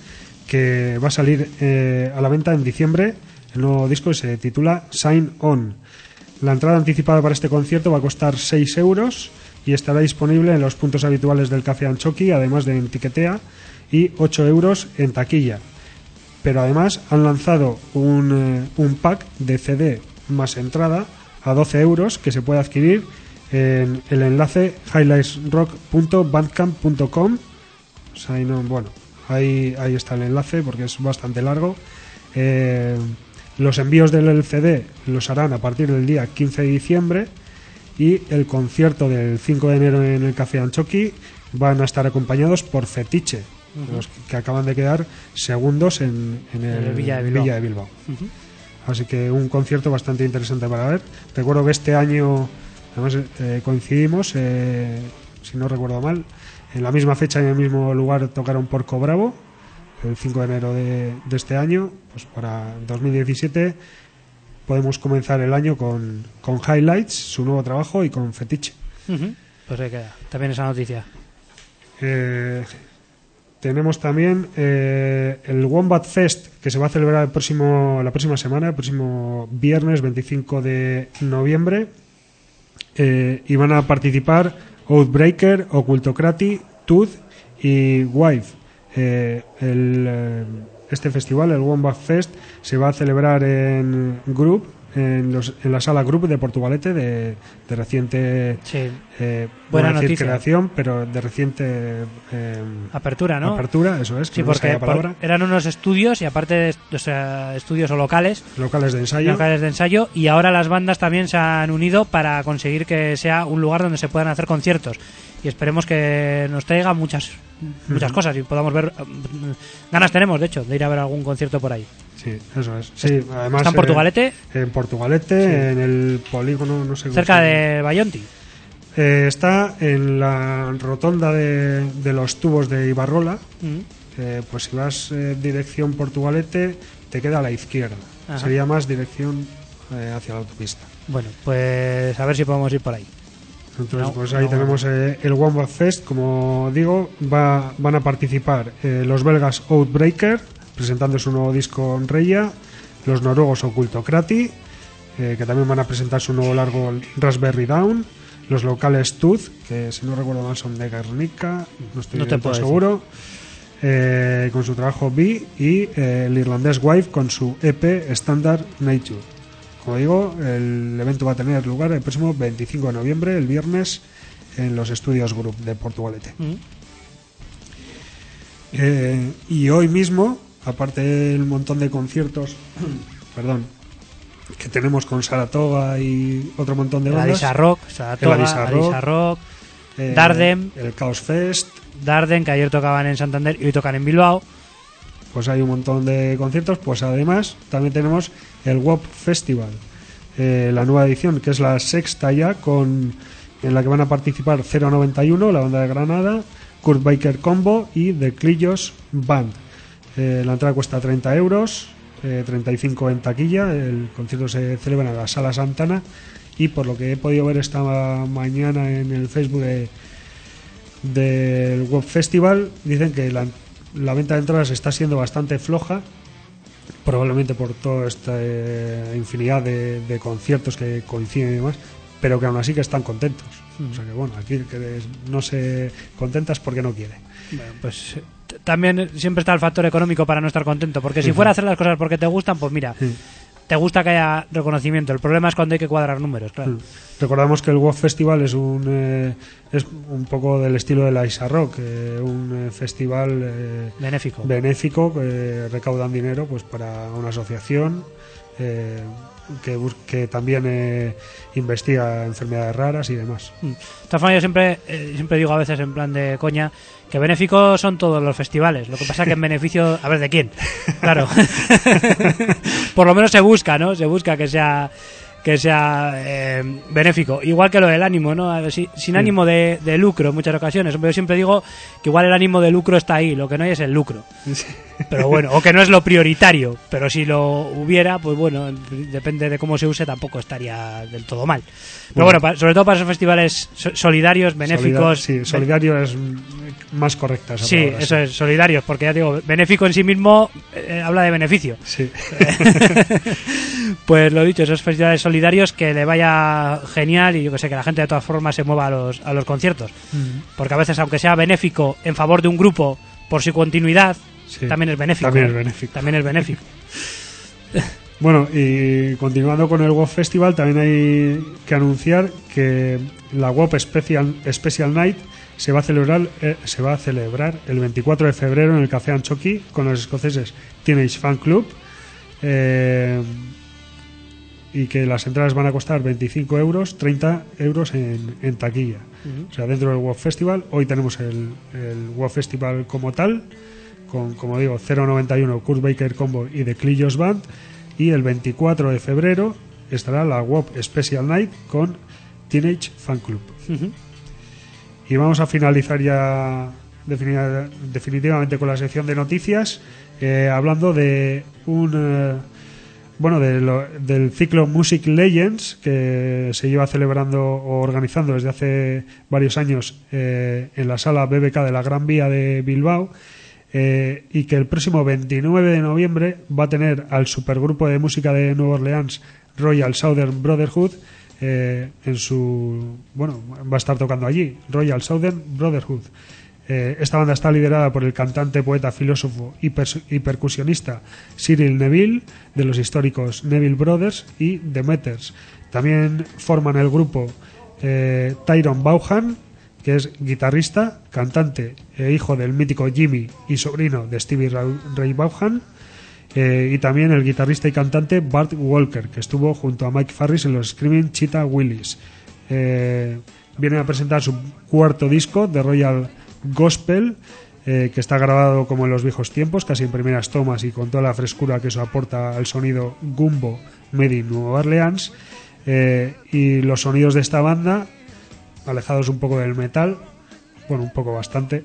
que va a salir eh, a la venta en diciembre. El nuevo disco se titula Sign On. La entrada anticipada para este concierto va a costar seis euros y estará disponible en los puntos habituales del Café Anchoqui, además de en Tiquetea, y ocho euros en taquilla. Pero además han lanzado un, eh, un pack de C D más entrada a doce euros que se puede adquirir en el enlace highlights rock punto bandcamp punto com. O sea, ahí no, bueno, ahí, ahí está el enlace porque es bastante largo. Eh, los envíos del C D los harán a partir del día quince de diciembre y el concierto del cinco de enero en el Café Anchoqui van a estar acompañados por Fetiche, uh-huh. los que acaban de quedar segundos en, en el, el Villa de Bilbao. Villa de Bilbao. Uh-huh. Así que un concierto bastante interesante para ver. Recuerdo que este año además eh, coincidimos, eh, si no recuerdo mal, en la misma fecha y en el mismo lugar tocaron Porco Bravo el cinco de enero de, de este año. Pues para dos mil diecisiete podemos comenzar el año con, con Highlights, su nuevo trabajo, y con Fetiche. Uh-huh. Pues ahí queda también esa noticia. Eh, tenemos también eh, el Wombat Fest, que se va a celebrar el próximo, la próxima semana, el próximo viernes veinticinco de noviembre, eh, y van a participar Outbreaker, Occultocrati, Tooth y Wife. Eh, el, eh, este festival, el Wombat Fest, se va a celebrar en Group, en, los, en la sala Group de Portugalete, de, de reciente sí. eh, buena decir noticia, creación, pero de reciente eh, apertura, ¿no? Apertura, eso es. Sí, porque por, eran unos estudios y aparte, de, o sea, estudios o locales, locales de ensayo, locales de ensayo, y ahora las bandas también se han unido para conseguir que sea un lugar donde se puedan hacer conciertos. Y esperemos que nos traiga muchas muchas uh-huh. cosas y podamos ver. Ganas tenemos, de hecho, de ir a ver algún concierto por ahí. Sí, eso es. Sí, además, ¿está en Portugalete? Eh, en Portugalete, sí. En el polígono, no sé. Cerca de Bayonti. Eh, está en la rotonda de, de los tubos de Ibarrola. Uh-huh. Eh, pues si vas eh, dirección Portugalete, te queda a la izquierda. Ajá. Sería más dirección eh, hacia la autopista. Bueno, pues a ver si podemos ir por ahí. Entonces, no, pues ahí no, tenemos eh, el Wombat Fest, como digo, va, van a participar eh, los belgas Outbreaker, presentando su nuevo disco en Reya, los noruegos Occultocrati, eh, que también van a presentar su nuevo largo Raspberry Down, los locales Tooth, que si no recuerdo mal son de Guernica, no estoy no te puedo seguro, eh, con su trabajo B, y eh, el irlandés Wife con su E P Standard Nature. Como digo, el evento va a tener lugar el próximo veinticinco de noviembre, el viernes, en los estudios Group de Portugalete. Mm. Eh, y hoy mismo, aparte del montón de conciertos perdón, que tenemos con Saratoga y otro montón de bandas, Adisa Rock, Saratoga, Adisa Rock, Adisa Rock eh, Darden, el Chaos Fest, Darden, que ayer tocaban en Santander y hoy tocan en Bilbao. Pues hay un montón de conciertos. Pues además también tenemos el W O P Festival, eh, la nueva edición, que es la sexta ya, con en la que van a participar cero noventa y uno, la banda de Granada, Kurt Baker Combo y The Clillos Band. Eh, la entrada cuesta treinta euros, eh, treinta y cinco en taquilla. El concierto se celebra en la Sala Santana y por lo que he podido ver esta mañana en el Facebook de, del W O P Festival, dicen que la La venta de entradas está siendo bastante floja, probablemente por toda esta eh, infinidad de, de conciertos que coinciden y demás, pero que aún así que están contentos. Mm. O sea que bueno, aquí que no se contentas porque no quiere. Bueno, pues t- también siempre está el factor económico para no estar contento, porque si sí, fuera a hacer las cosas porque te gustan, pues mira, sí. te gusta que haya reconocimiento. El problema es cuando hay que cuadrar números, claro. Sí. Recordamos que el W O F Festival es un eh, es un poco del estilo de la Isa Rock, eh, un eh, festival eh, benéfico, benéfico que recaudan dinero pues para una asociación eh, que, que también eh, investiga enfermedades raras y demás. De todas formas, yo siempre, eh, siempre digo a veces en plan de coña que benéficos son todos los festivales. Lo que pasa que en beneficio, a ver, ¿de quién? Claro. Por lo menos se busca, ¿no? Se busca que sea que sea eh, benéfico, igual que lo del ánimo, ¿no? A ver, si, sin sí. ánimo de, de lucro en muchas ocasiones. Yo siempre digo que igual el ánimo de lucro está ahí, lo que no hay es el lucro. Sí. Pero bueno, o que no es lo prioritario, pero si lo hubiera, pues bueno, depende de cómo se use, tampoco estaría del todo mal. Pero bueno, bueno para, sobre todo para esos festivales solidarios, benéficos. Solidar, sí, solidario es más correcta esa Sí, palabra, eso es, solidarios, porque ya digo, benéfico en sí mismo eh, habla de beneficio. Sí. Pues lo dicho, esos festivales solidarios, que le vaya genial y yo que sé, que la gente de todas formas se mueva a los, a los conciertos. Mm. Porque a veces, aunque sea benéfico en favor de un grupo por su continuidad, Sí, también es benéfico. también ¿eh? es benéfico. También es benéfico. Bueno, y continuando con el W O F Festival, también hay que anunciar que la W O F Special, Special Night se va a celebrar eh, se va a celebrar el veinticuatro de febrero en el Café Anchoqui con los escoceses Teenage Fan Club, eh, y que las entradas van a costar veinticinco euros, treinta euros en, en taquilla. Uh-huh. O sea, dentro del W O F Festival, hoy tenemos el, el W O F Festival como tal, con, como digo, cero noventa y uno, Kurt Baker Combo y The Clillos Band, y el veinticuatro de febrero estará la W O F Special Night con Teenage Fan Club. Uh-huh. Y vamos a finalizar ya definitivamente con la sección de noticias, eh, hablando de un eh, bueno de lo, del ciclo Music Legends que se lleva celebrando o organizando desde hace varios años eh, en la sala B B K de la Gran Vía de Bilbao, eh, y que el próximo veintinueve de noviembre va a tener al supergrupo de música de Nueva Orleans Royal Southern Brotherhood Eh, en su bueno va a estar tocando allí, Royal Southern Brotherhood. Eh, esta banda está liderada por el cantante, poeta, filósofo y, pers- y percusionista Cyril Neville, de los históricos Neville Brothers y The Meters. También forman el grupo eh, Tyrone Vaughan, que es guitarrista, cantante e hijo del mítico Jimmy y sobrino de Stevie Ray Vaughan. Eh, y también el guitarrista y cantante Bart Walker, que estuvo junto a Mike Farris en los Screaming Cheetah Willis. Eh, vienen a presentar su cuarto disco, The Royal Gospel, eh, que está grabado como en los viejos tiempos, casi en primeras tomas y con toda la frescura que eso aporta al sonido Gumbo Made in New Orleans. Eh, y los sonidos de esta banda, alejados un poco del metal, bueno, un poco bastante,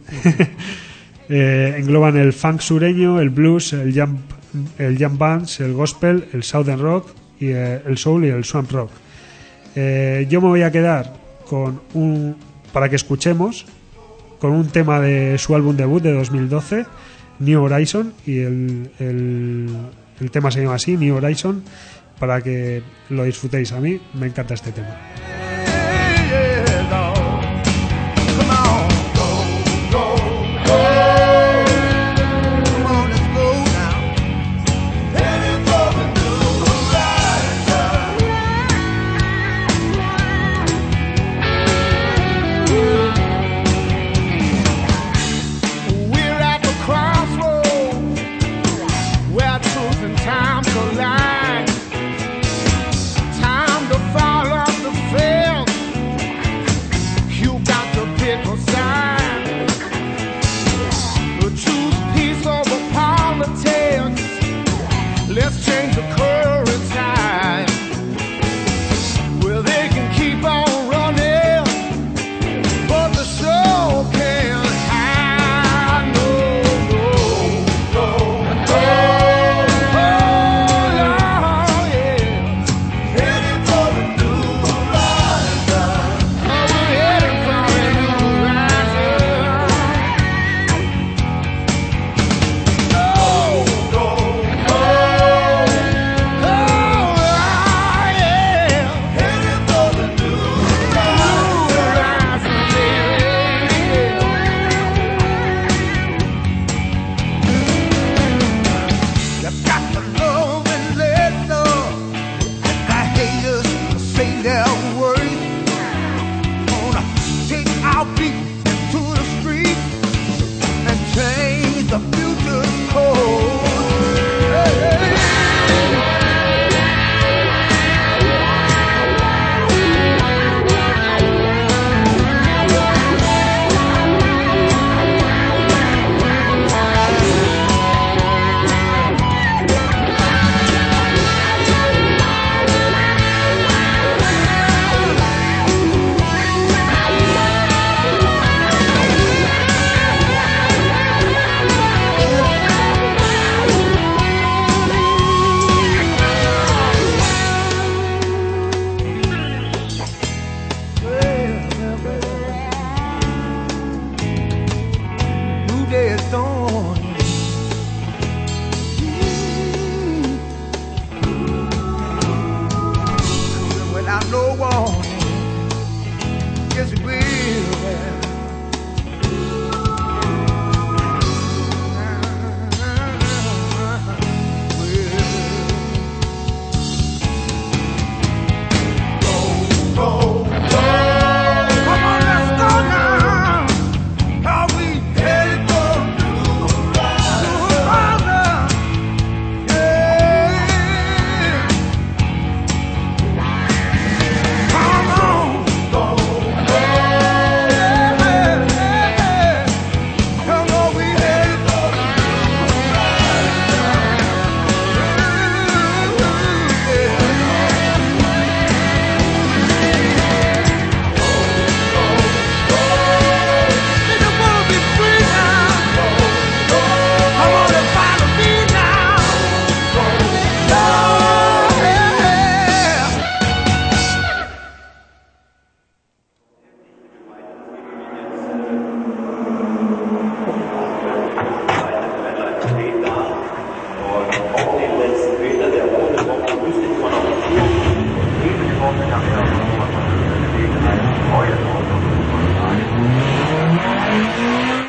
eh, engloban el funk sureño, el blues, el jump el jam bands, el gospel, el southern rock y eh, el soul y el swamp rock. Eh, yo me voy a quedar con un para que escuchemos con un tema de su álbum debut de dos mil doce, New Horizon, y el, el, el tema se llama así, New Horizon, para que lo disfrutéis. A mí me encanta este tema.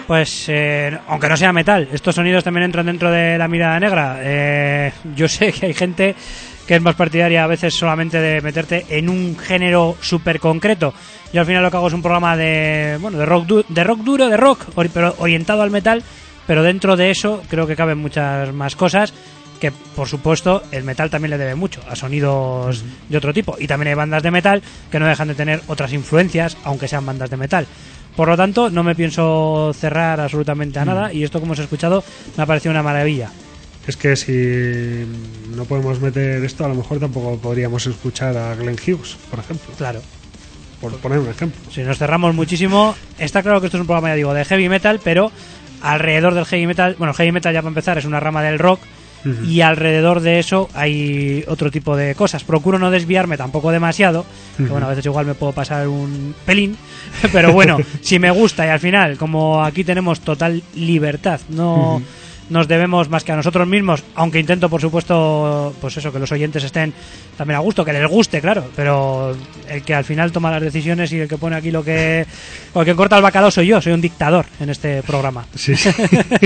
Pues, eh, aunque no sea metal, estos sonidos también entran dentro de la mirada negra. Eh, yo sé que hay gente que es más partidaria a veces solamente de meterte en un género súper concreto. Yo al final lo que hago es un programa de bueno de rock, du- de rock duro, de rock, ori- pero orientado al metal, pero dentro de eso creo que caben muchas más cosas, que por supuesto el metal también le debe mucho a sonidos uh-huh. de otro tipo. Y también hay bandas de metal que no dejan de tener otras influencias, aunque sean bandas de metal. Por lo tanto, no me pienso cerrar absolutamente a nada, y esto, como os he escuchado, me ha parecido una maravilla. Es que si no podemos meter esto, a lo mejor tampoco podríamos escuchar a Glenn Hughes, por ejemplo. Claro. Por poner un ejemplo. Si nos cerramos muchísimo, está claro que esto es un programa, ya digo, de heavy metal, pero alrededor del heavy metal, bueno, heavy metal ya para empezar es una rama del rock, uh-huh. y alrededor de eso hay otro tipo de cosas. Procuro no desviarme tampoco demasiado, uh-huh. que bueno, a veces igual me puedo pasar un pelín, pero bueno, si me gusta, y al final, como aquí tenemos total libertad, no... Uh-huh. nos debemos más que a nosotros mismos, aunque intento, por supuesto, pues eso, que los oyentes estén también a gusto, que les guste, claro, pero el que al final toma las decisiones y el que pone aquí lo que... o el que corta el bacalao soy yo, soy un dictador en este programa. Sí, sí.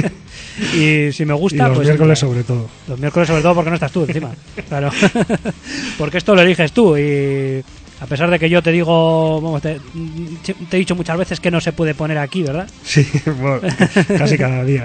Y si me gusta, y los pues... miércoles sobre todo. Los miércoles sobre todo porque no estás tú encima, claro. Porque esto lo eliges tú, y... a pesar de que yo te digo, bueno, te, te he dicho muchas veces que no se puede poner aquí, ¿verdad? Sí, bueno, casi cada día.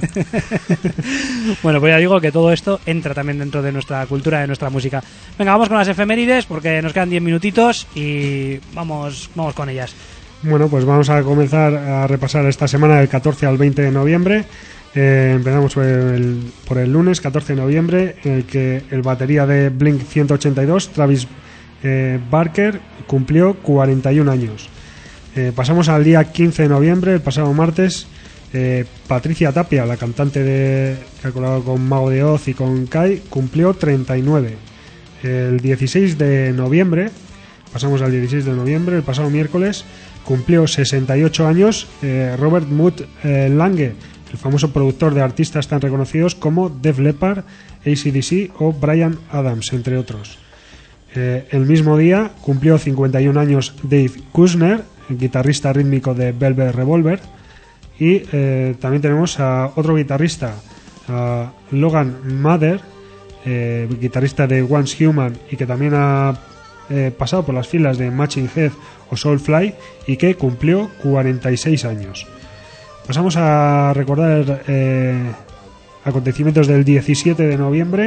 Bueno, pues ya digo que todo esto entra también dentro de nuestra cultura, de nuestra música. Venga, vamos con las efemérides, porque nos quedan diez minutitos y vamos, vamos con ellas. Bueno, pues vamos a comenzar a repasar esta semana del catorce al veinte de noviembre. Eh, empezamos por el, por el lunes, catorce de noviembre, en el que el batería de Blink ciento ochenta y dos, Travis Eh, Barker, cumplió cuarenta y un años. Eh, pasamos al día quince de noviembre, el pasado martes. eh, Patricia Tapia, la cantante de, que ha colaborado con Mago de Oz y con Kai, cumplió treinta y nueve. El dieciséis de noviembre, pasamos al dieciséis de noviembre, el pasado miércoles, cumplió sesenta y ocho años eh, Robert Mutt eh, Lange, el famoso productor de artistas tan reconocidos como Def Leppard, A C D C o Bryan Adams, entre otros. Eh, el mismo día cumplió cincuenta y un años Dave Kushner, el guitarrista rítmico de Velvet Revolver, y eh, también tenemos a otro guitarrista, a Logan Mather, eh, guitarrista de Once Human y que también ha eh, pasado por las filas de Machine Head o Soulfly y que cumplió cuarenta y seis años. Pasamos a recordar eh, acontecimientos del diecisiete de noviembre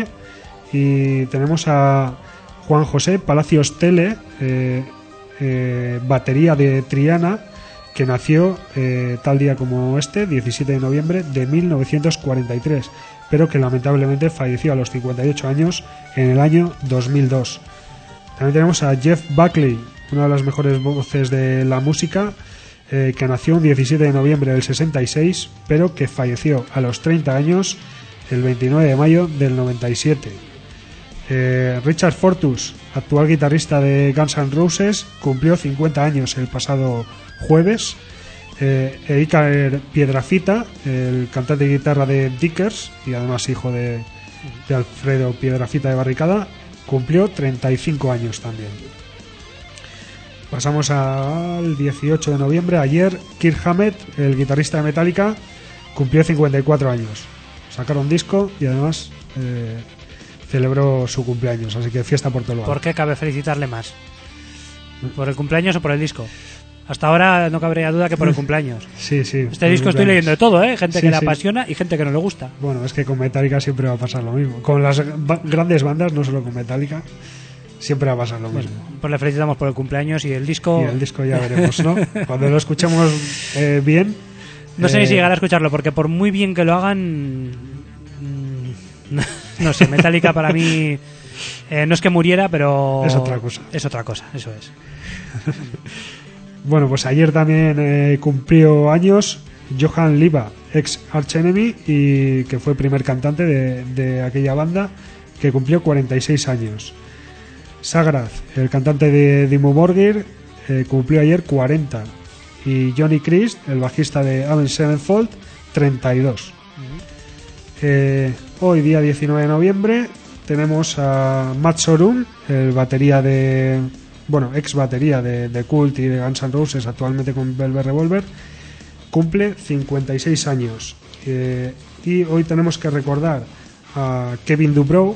y tenemos a Juan José Palacios Tele, eh, eh, batería de Triana, que nació eh, tal día como este, diecisiete de noviembre de mil novecientos cuarenta y tres, pero que lamentablemente falleció a los cincuenta y ocho años en el año dos mil dos. También tenemos a Jeff Buckley, una de las mejores voces de la música, eh, que nació un diecisiete de noviembre del sesenta y seis, pero que falleció a los treinta años el veintinueve de mayo del noventa y siete. Eh, Richard Fortus, actual guitarrista de Guns N' Roses, cumplió cincuenta años el pasado jueves. eh, Iker Piedrafita, el cantante de guitarra de Dickers y además hijo de, de Alfredo Piedrafita de Barricada, cumplió treinta y cinco años también. Pasamos al dieciocho de noviembre. Ayer Kirk Hammett, el guitarrista de Metallica, cumplió cincuenta y cuatro años. Sacaron disco y además eh, celebró su cumpleaños, así que fiesta por todo lo alto. ¿Por qué cabe felicitarle más? ¿Por el cumpleaños o por el disco? Hasta ahora no cabría duda que por el cumpleaños. Sí, sí. Este disco estoy leyendo de todo, ¿eh? Gente sí, que le sí. apasiona y gente que no le gusta. Bueno, es que con Metallica siempre va a pasar lo mismo. Con las ba- grandes bandas, no solo con Metallica, siempre va a pasar lo Bueno, mismo. pues le felicitamos por el cumpleaños y el disco... Y el disco ya veremos, ¿no? Cuando lo escuchemos eh, bien... No sé eh, ni si llegar a escucharlo, porque por muy bien que lo hagan... mm, no sé, Metallica para mí... Eh, no es que muriera, pero... Es otra cosa. Es otra cosa, eso es. Bueno, pues ayer también eh, cumplió años Johan Liva, ex Arch Enemy, y que fue primer cantante de, de aquella banda, que cumplió cuarenta y seis años. Sagrath, el cantante de Dimmu Borgir, eh, cumplió ayer cuarenta. Y Johnny Christ, el bajista de Avenged Sevenfold, treinta y dos. Eh, hoy, día diecinueve de noviembre, tenemos a Matt Sorum, el batería de... Bueno, ex batería de, de Cult y de Guns N' Roses, actualmente con Velvet Revolver. cumple cincuenta y seis años. Eh, y hoy tenemos que recordar a Kevin Dubrow,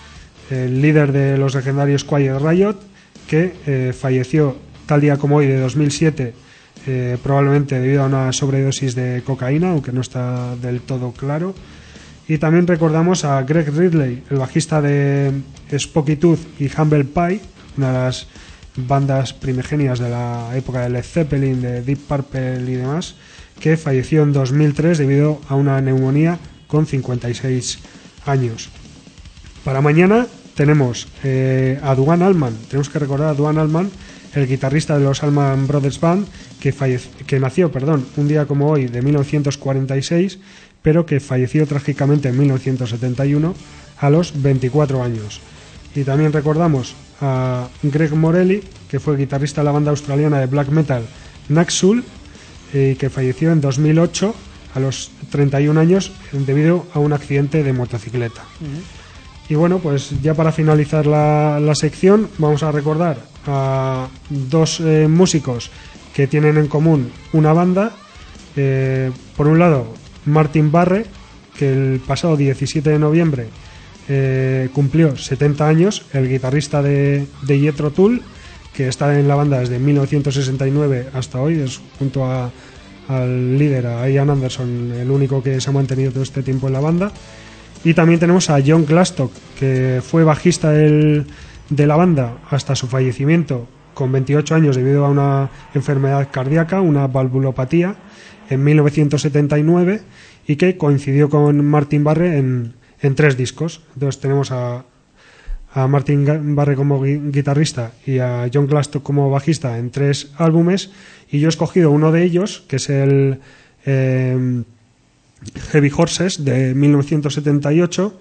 el líder de los legendarios Quiet Riot, que eh, falleció tal día como hoy de dos mil siete, eh, probablemente debido a una sobredosis de cocaína, aunque no está del todo claro. Y también recordamos a Greg Ridley, el bajista de Spooky Tooth y Humble Pie, una de las bandas primigenias de la época de Led Zeppelin, de Deep Purple y demás, que falleció en dos mil tres debido a una neumonía con cincuenta y seis años. Para mañana tenemos eh, a Duane Allman. Tenemos que recordar a Duane Allman, el guitarrista de los Allman Brothers Band, que, fallece, que nació perdón, un día como hoy de mil novecientos cuarenta y seis, pero que falleció trágicamente en mil novecientos setenta y uno a los veinticuatro años. Y también recordamos a Greg Morelli, que fue guitarrista de la banda australiana de black metal Naxul, eh, que falleció en dos mil ocho a los treinta y un años debido a un accidente de motocicleta. Uh-huh. Y bueno, pues ya para finalizar la, la sección, vamos a recordar a dos eh, músicos que tienen en común una banda. Eh, por un lado, Martin Barre, que el pasado diecisiete de noviembre eh, cumplió setenta años, el guitarrista de, de Jethro Tull, que está en la banda desde mil novecientos sesenta y nueve hasta hoy, es junto a, al líder, a Ian Anderson, el único que se ha mantenido todo este tiempo en la banda. Y también tenemos a John Glastock, que fue bajista del, de la banda hasta su fallecimiento con veintiocho años debido a una enfermedad cardíaca, una valvulopatía, en mil novecientos setenta y nueve, y que coincidió con Martin Barre en, en tres discos. Entonces tenemos a, a Martin Barre como guitarrista y a John Glastock como bajista en tres álbumes, y yo he escogido uno de ellos, que es el eh, Heavy Horses de mil novecientos setenta y ocho,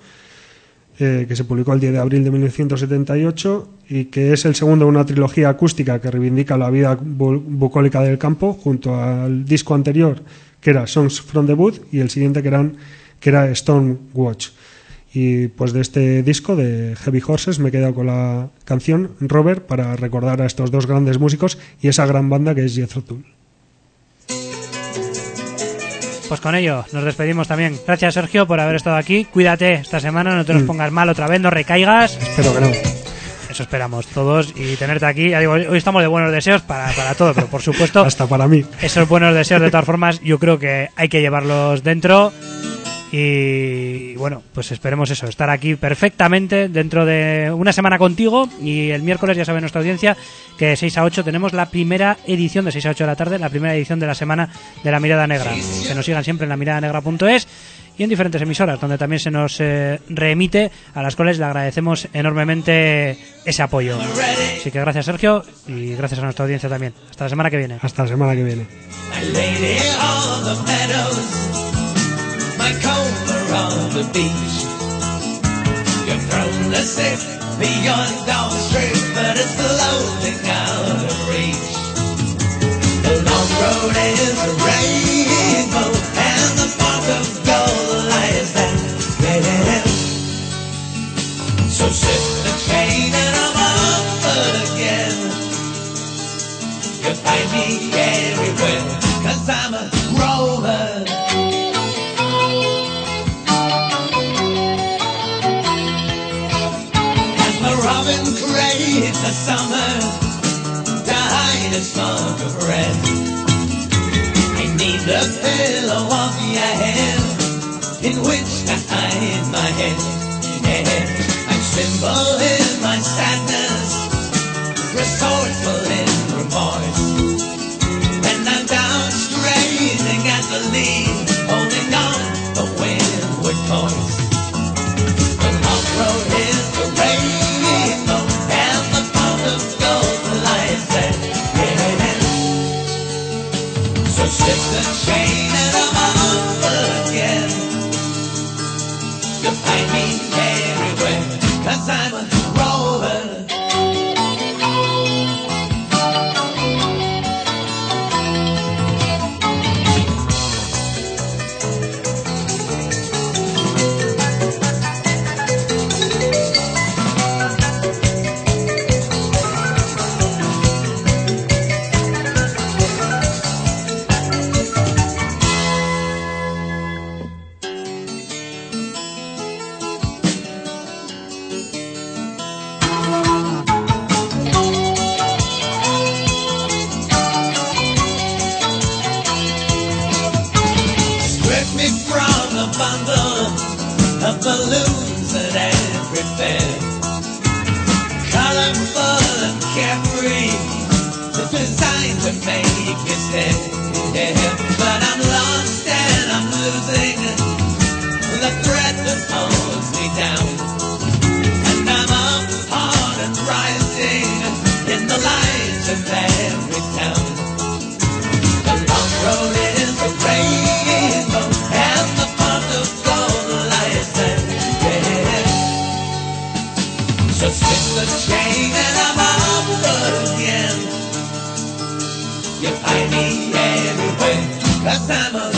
eh, que se publicó el diez de abril de mil novecientos setenta y ocho, y que es el segundo de una trilogía acústica que reivindica la vida bu- bucólica del campo, junto al disco anterior, que era Songs from the Wood, y el siguiente que, eran, que era Stone Watch. Y pues de este disco de Heavy Horses me he quedado con la canción Robert, para recordar a estos dos grandes músicos y esa gran banda que es Jethro Tull. Pues con ello nos despedimos también. Gracias, Sergio, por haber estado aquí. Cuídate esta semana, no te nos mm. pongas mal otra vez, no recaigas. Espero que no. Eso esperamos todos, y tenerte aquí. Ya digo, hoy estamos de buenos deseos para, para todo, pero por supuesto, hasta para mí. Esos buenos deseos, de todas formas, yo creo que hay que llevarlos dentro. Y bueno, pues esperemos eso, estar aquí perfectamente dentro de una semana contigo. Y el miércoles, ya sabe nuestra audiencia, que de seis a ocho tenemos la primera edición, de seis a ocho de la tarde, la primera edición de la semana de La Mirada Negra. Que nos sigan siempre en la mirada negra punto es y en diferentes emisoras donde también se nos eh, reemite, a las cuales le agradecemos enormemente ese apoyo. Así que gracias, Sergio, y gracias a nuestra audiencia también. Hasta la semana que viene. Hasta la semana que viene. My cover on the beach. You've thrown the sick beyond downstream, but it's floating out of reach. The long road is a rainbow, and the pot of gold lies there. So slip the chain and I'm up again. You'll find me everywhere, 'cause I'm a rover. Robin craves the summer to hide a smoke of red. I need the pillow of your hair in which to hide my head. I'm simple in my sadness, resourceful in remorse, and I'm down straining at the lead, holding on the windward course. The long road is the rain. So slip the chain and I'm up again. You'll find me everywhere, 'cause I'm a rover. designed to make me stay. But I'm lost and I'm losing the thread that holds me down. And I'm up hard and rising in the light of every town. The long road is a rainbow and the pot of gold lies ahead. So slip the chain and I'm off again. You find me anyway, 'cause I'm a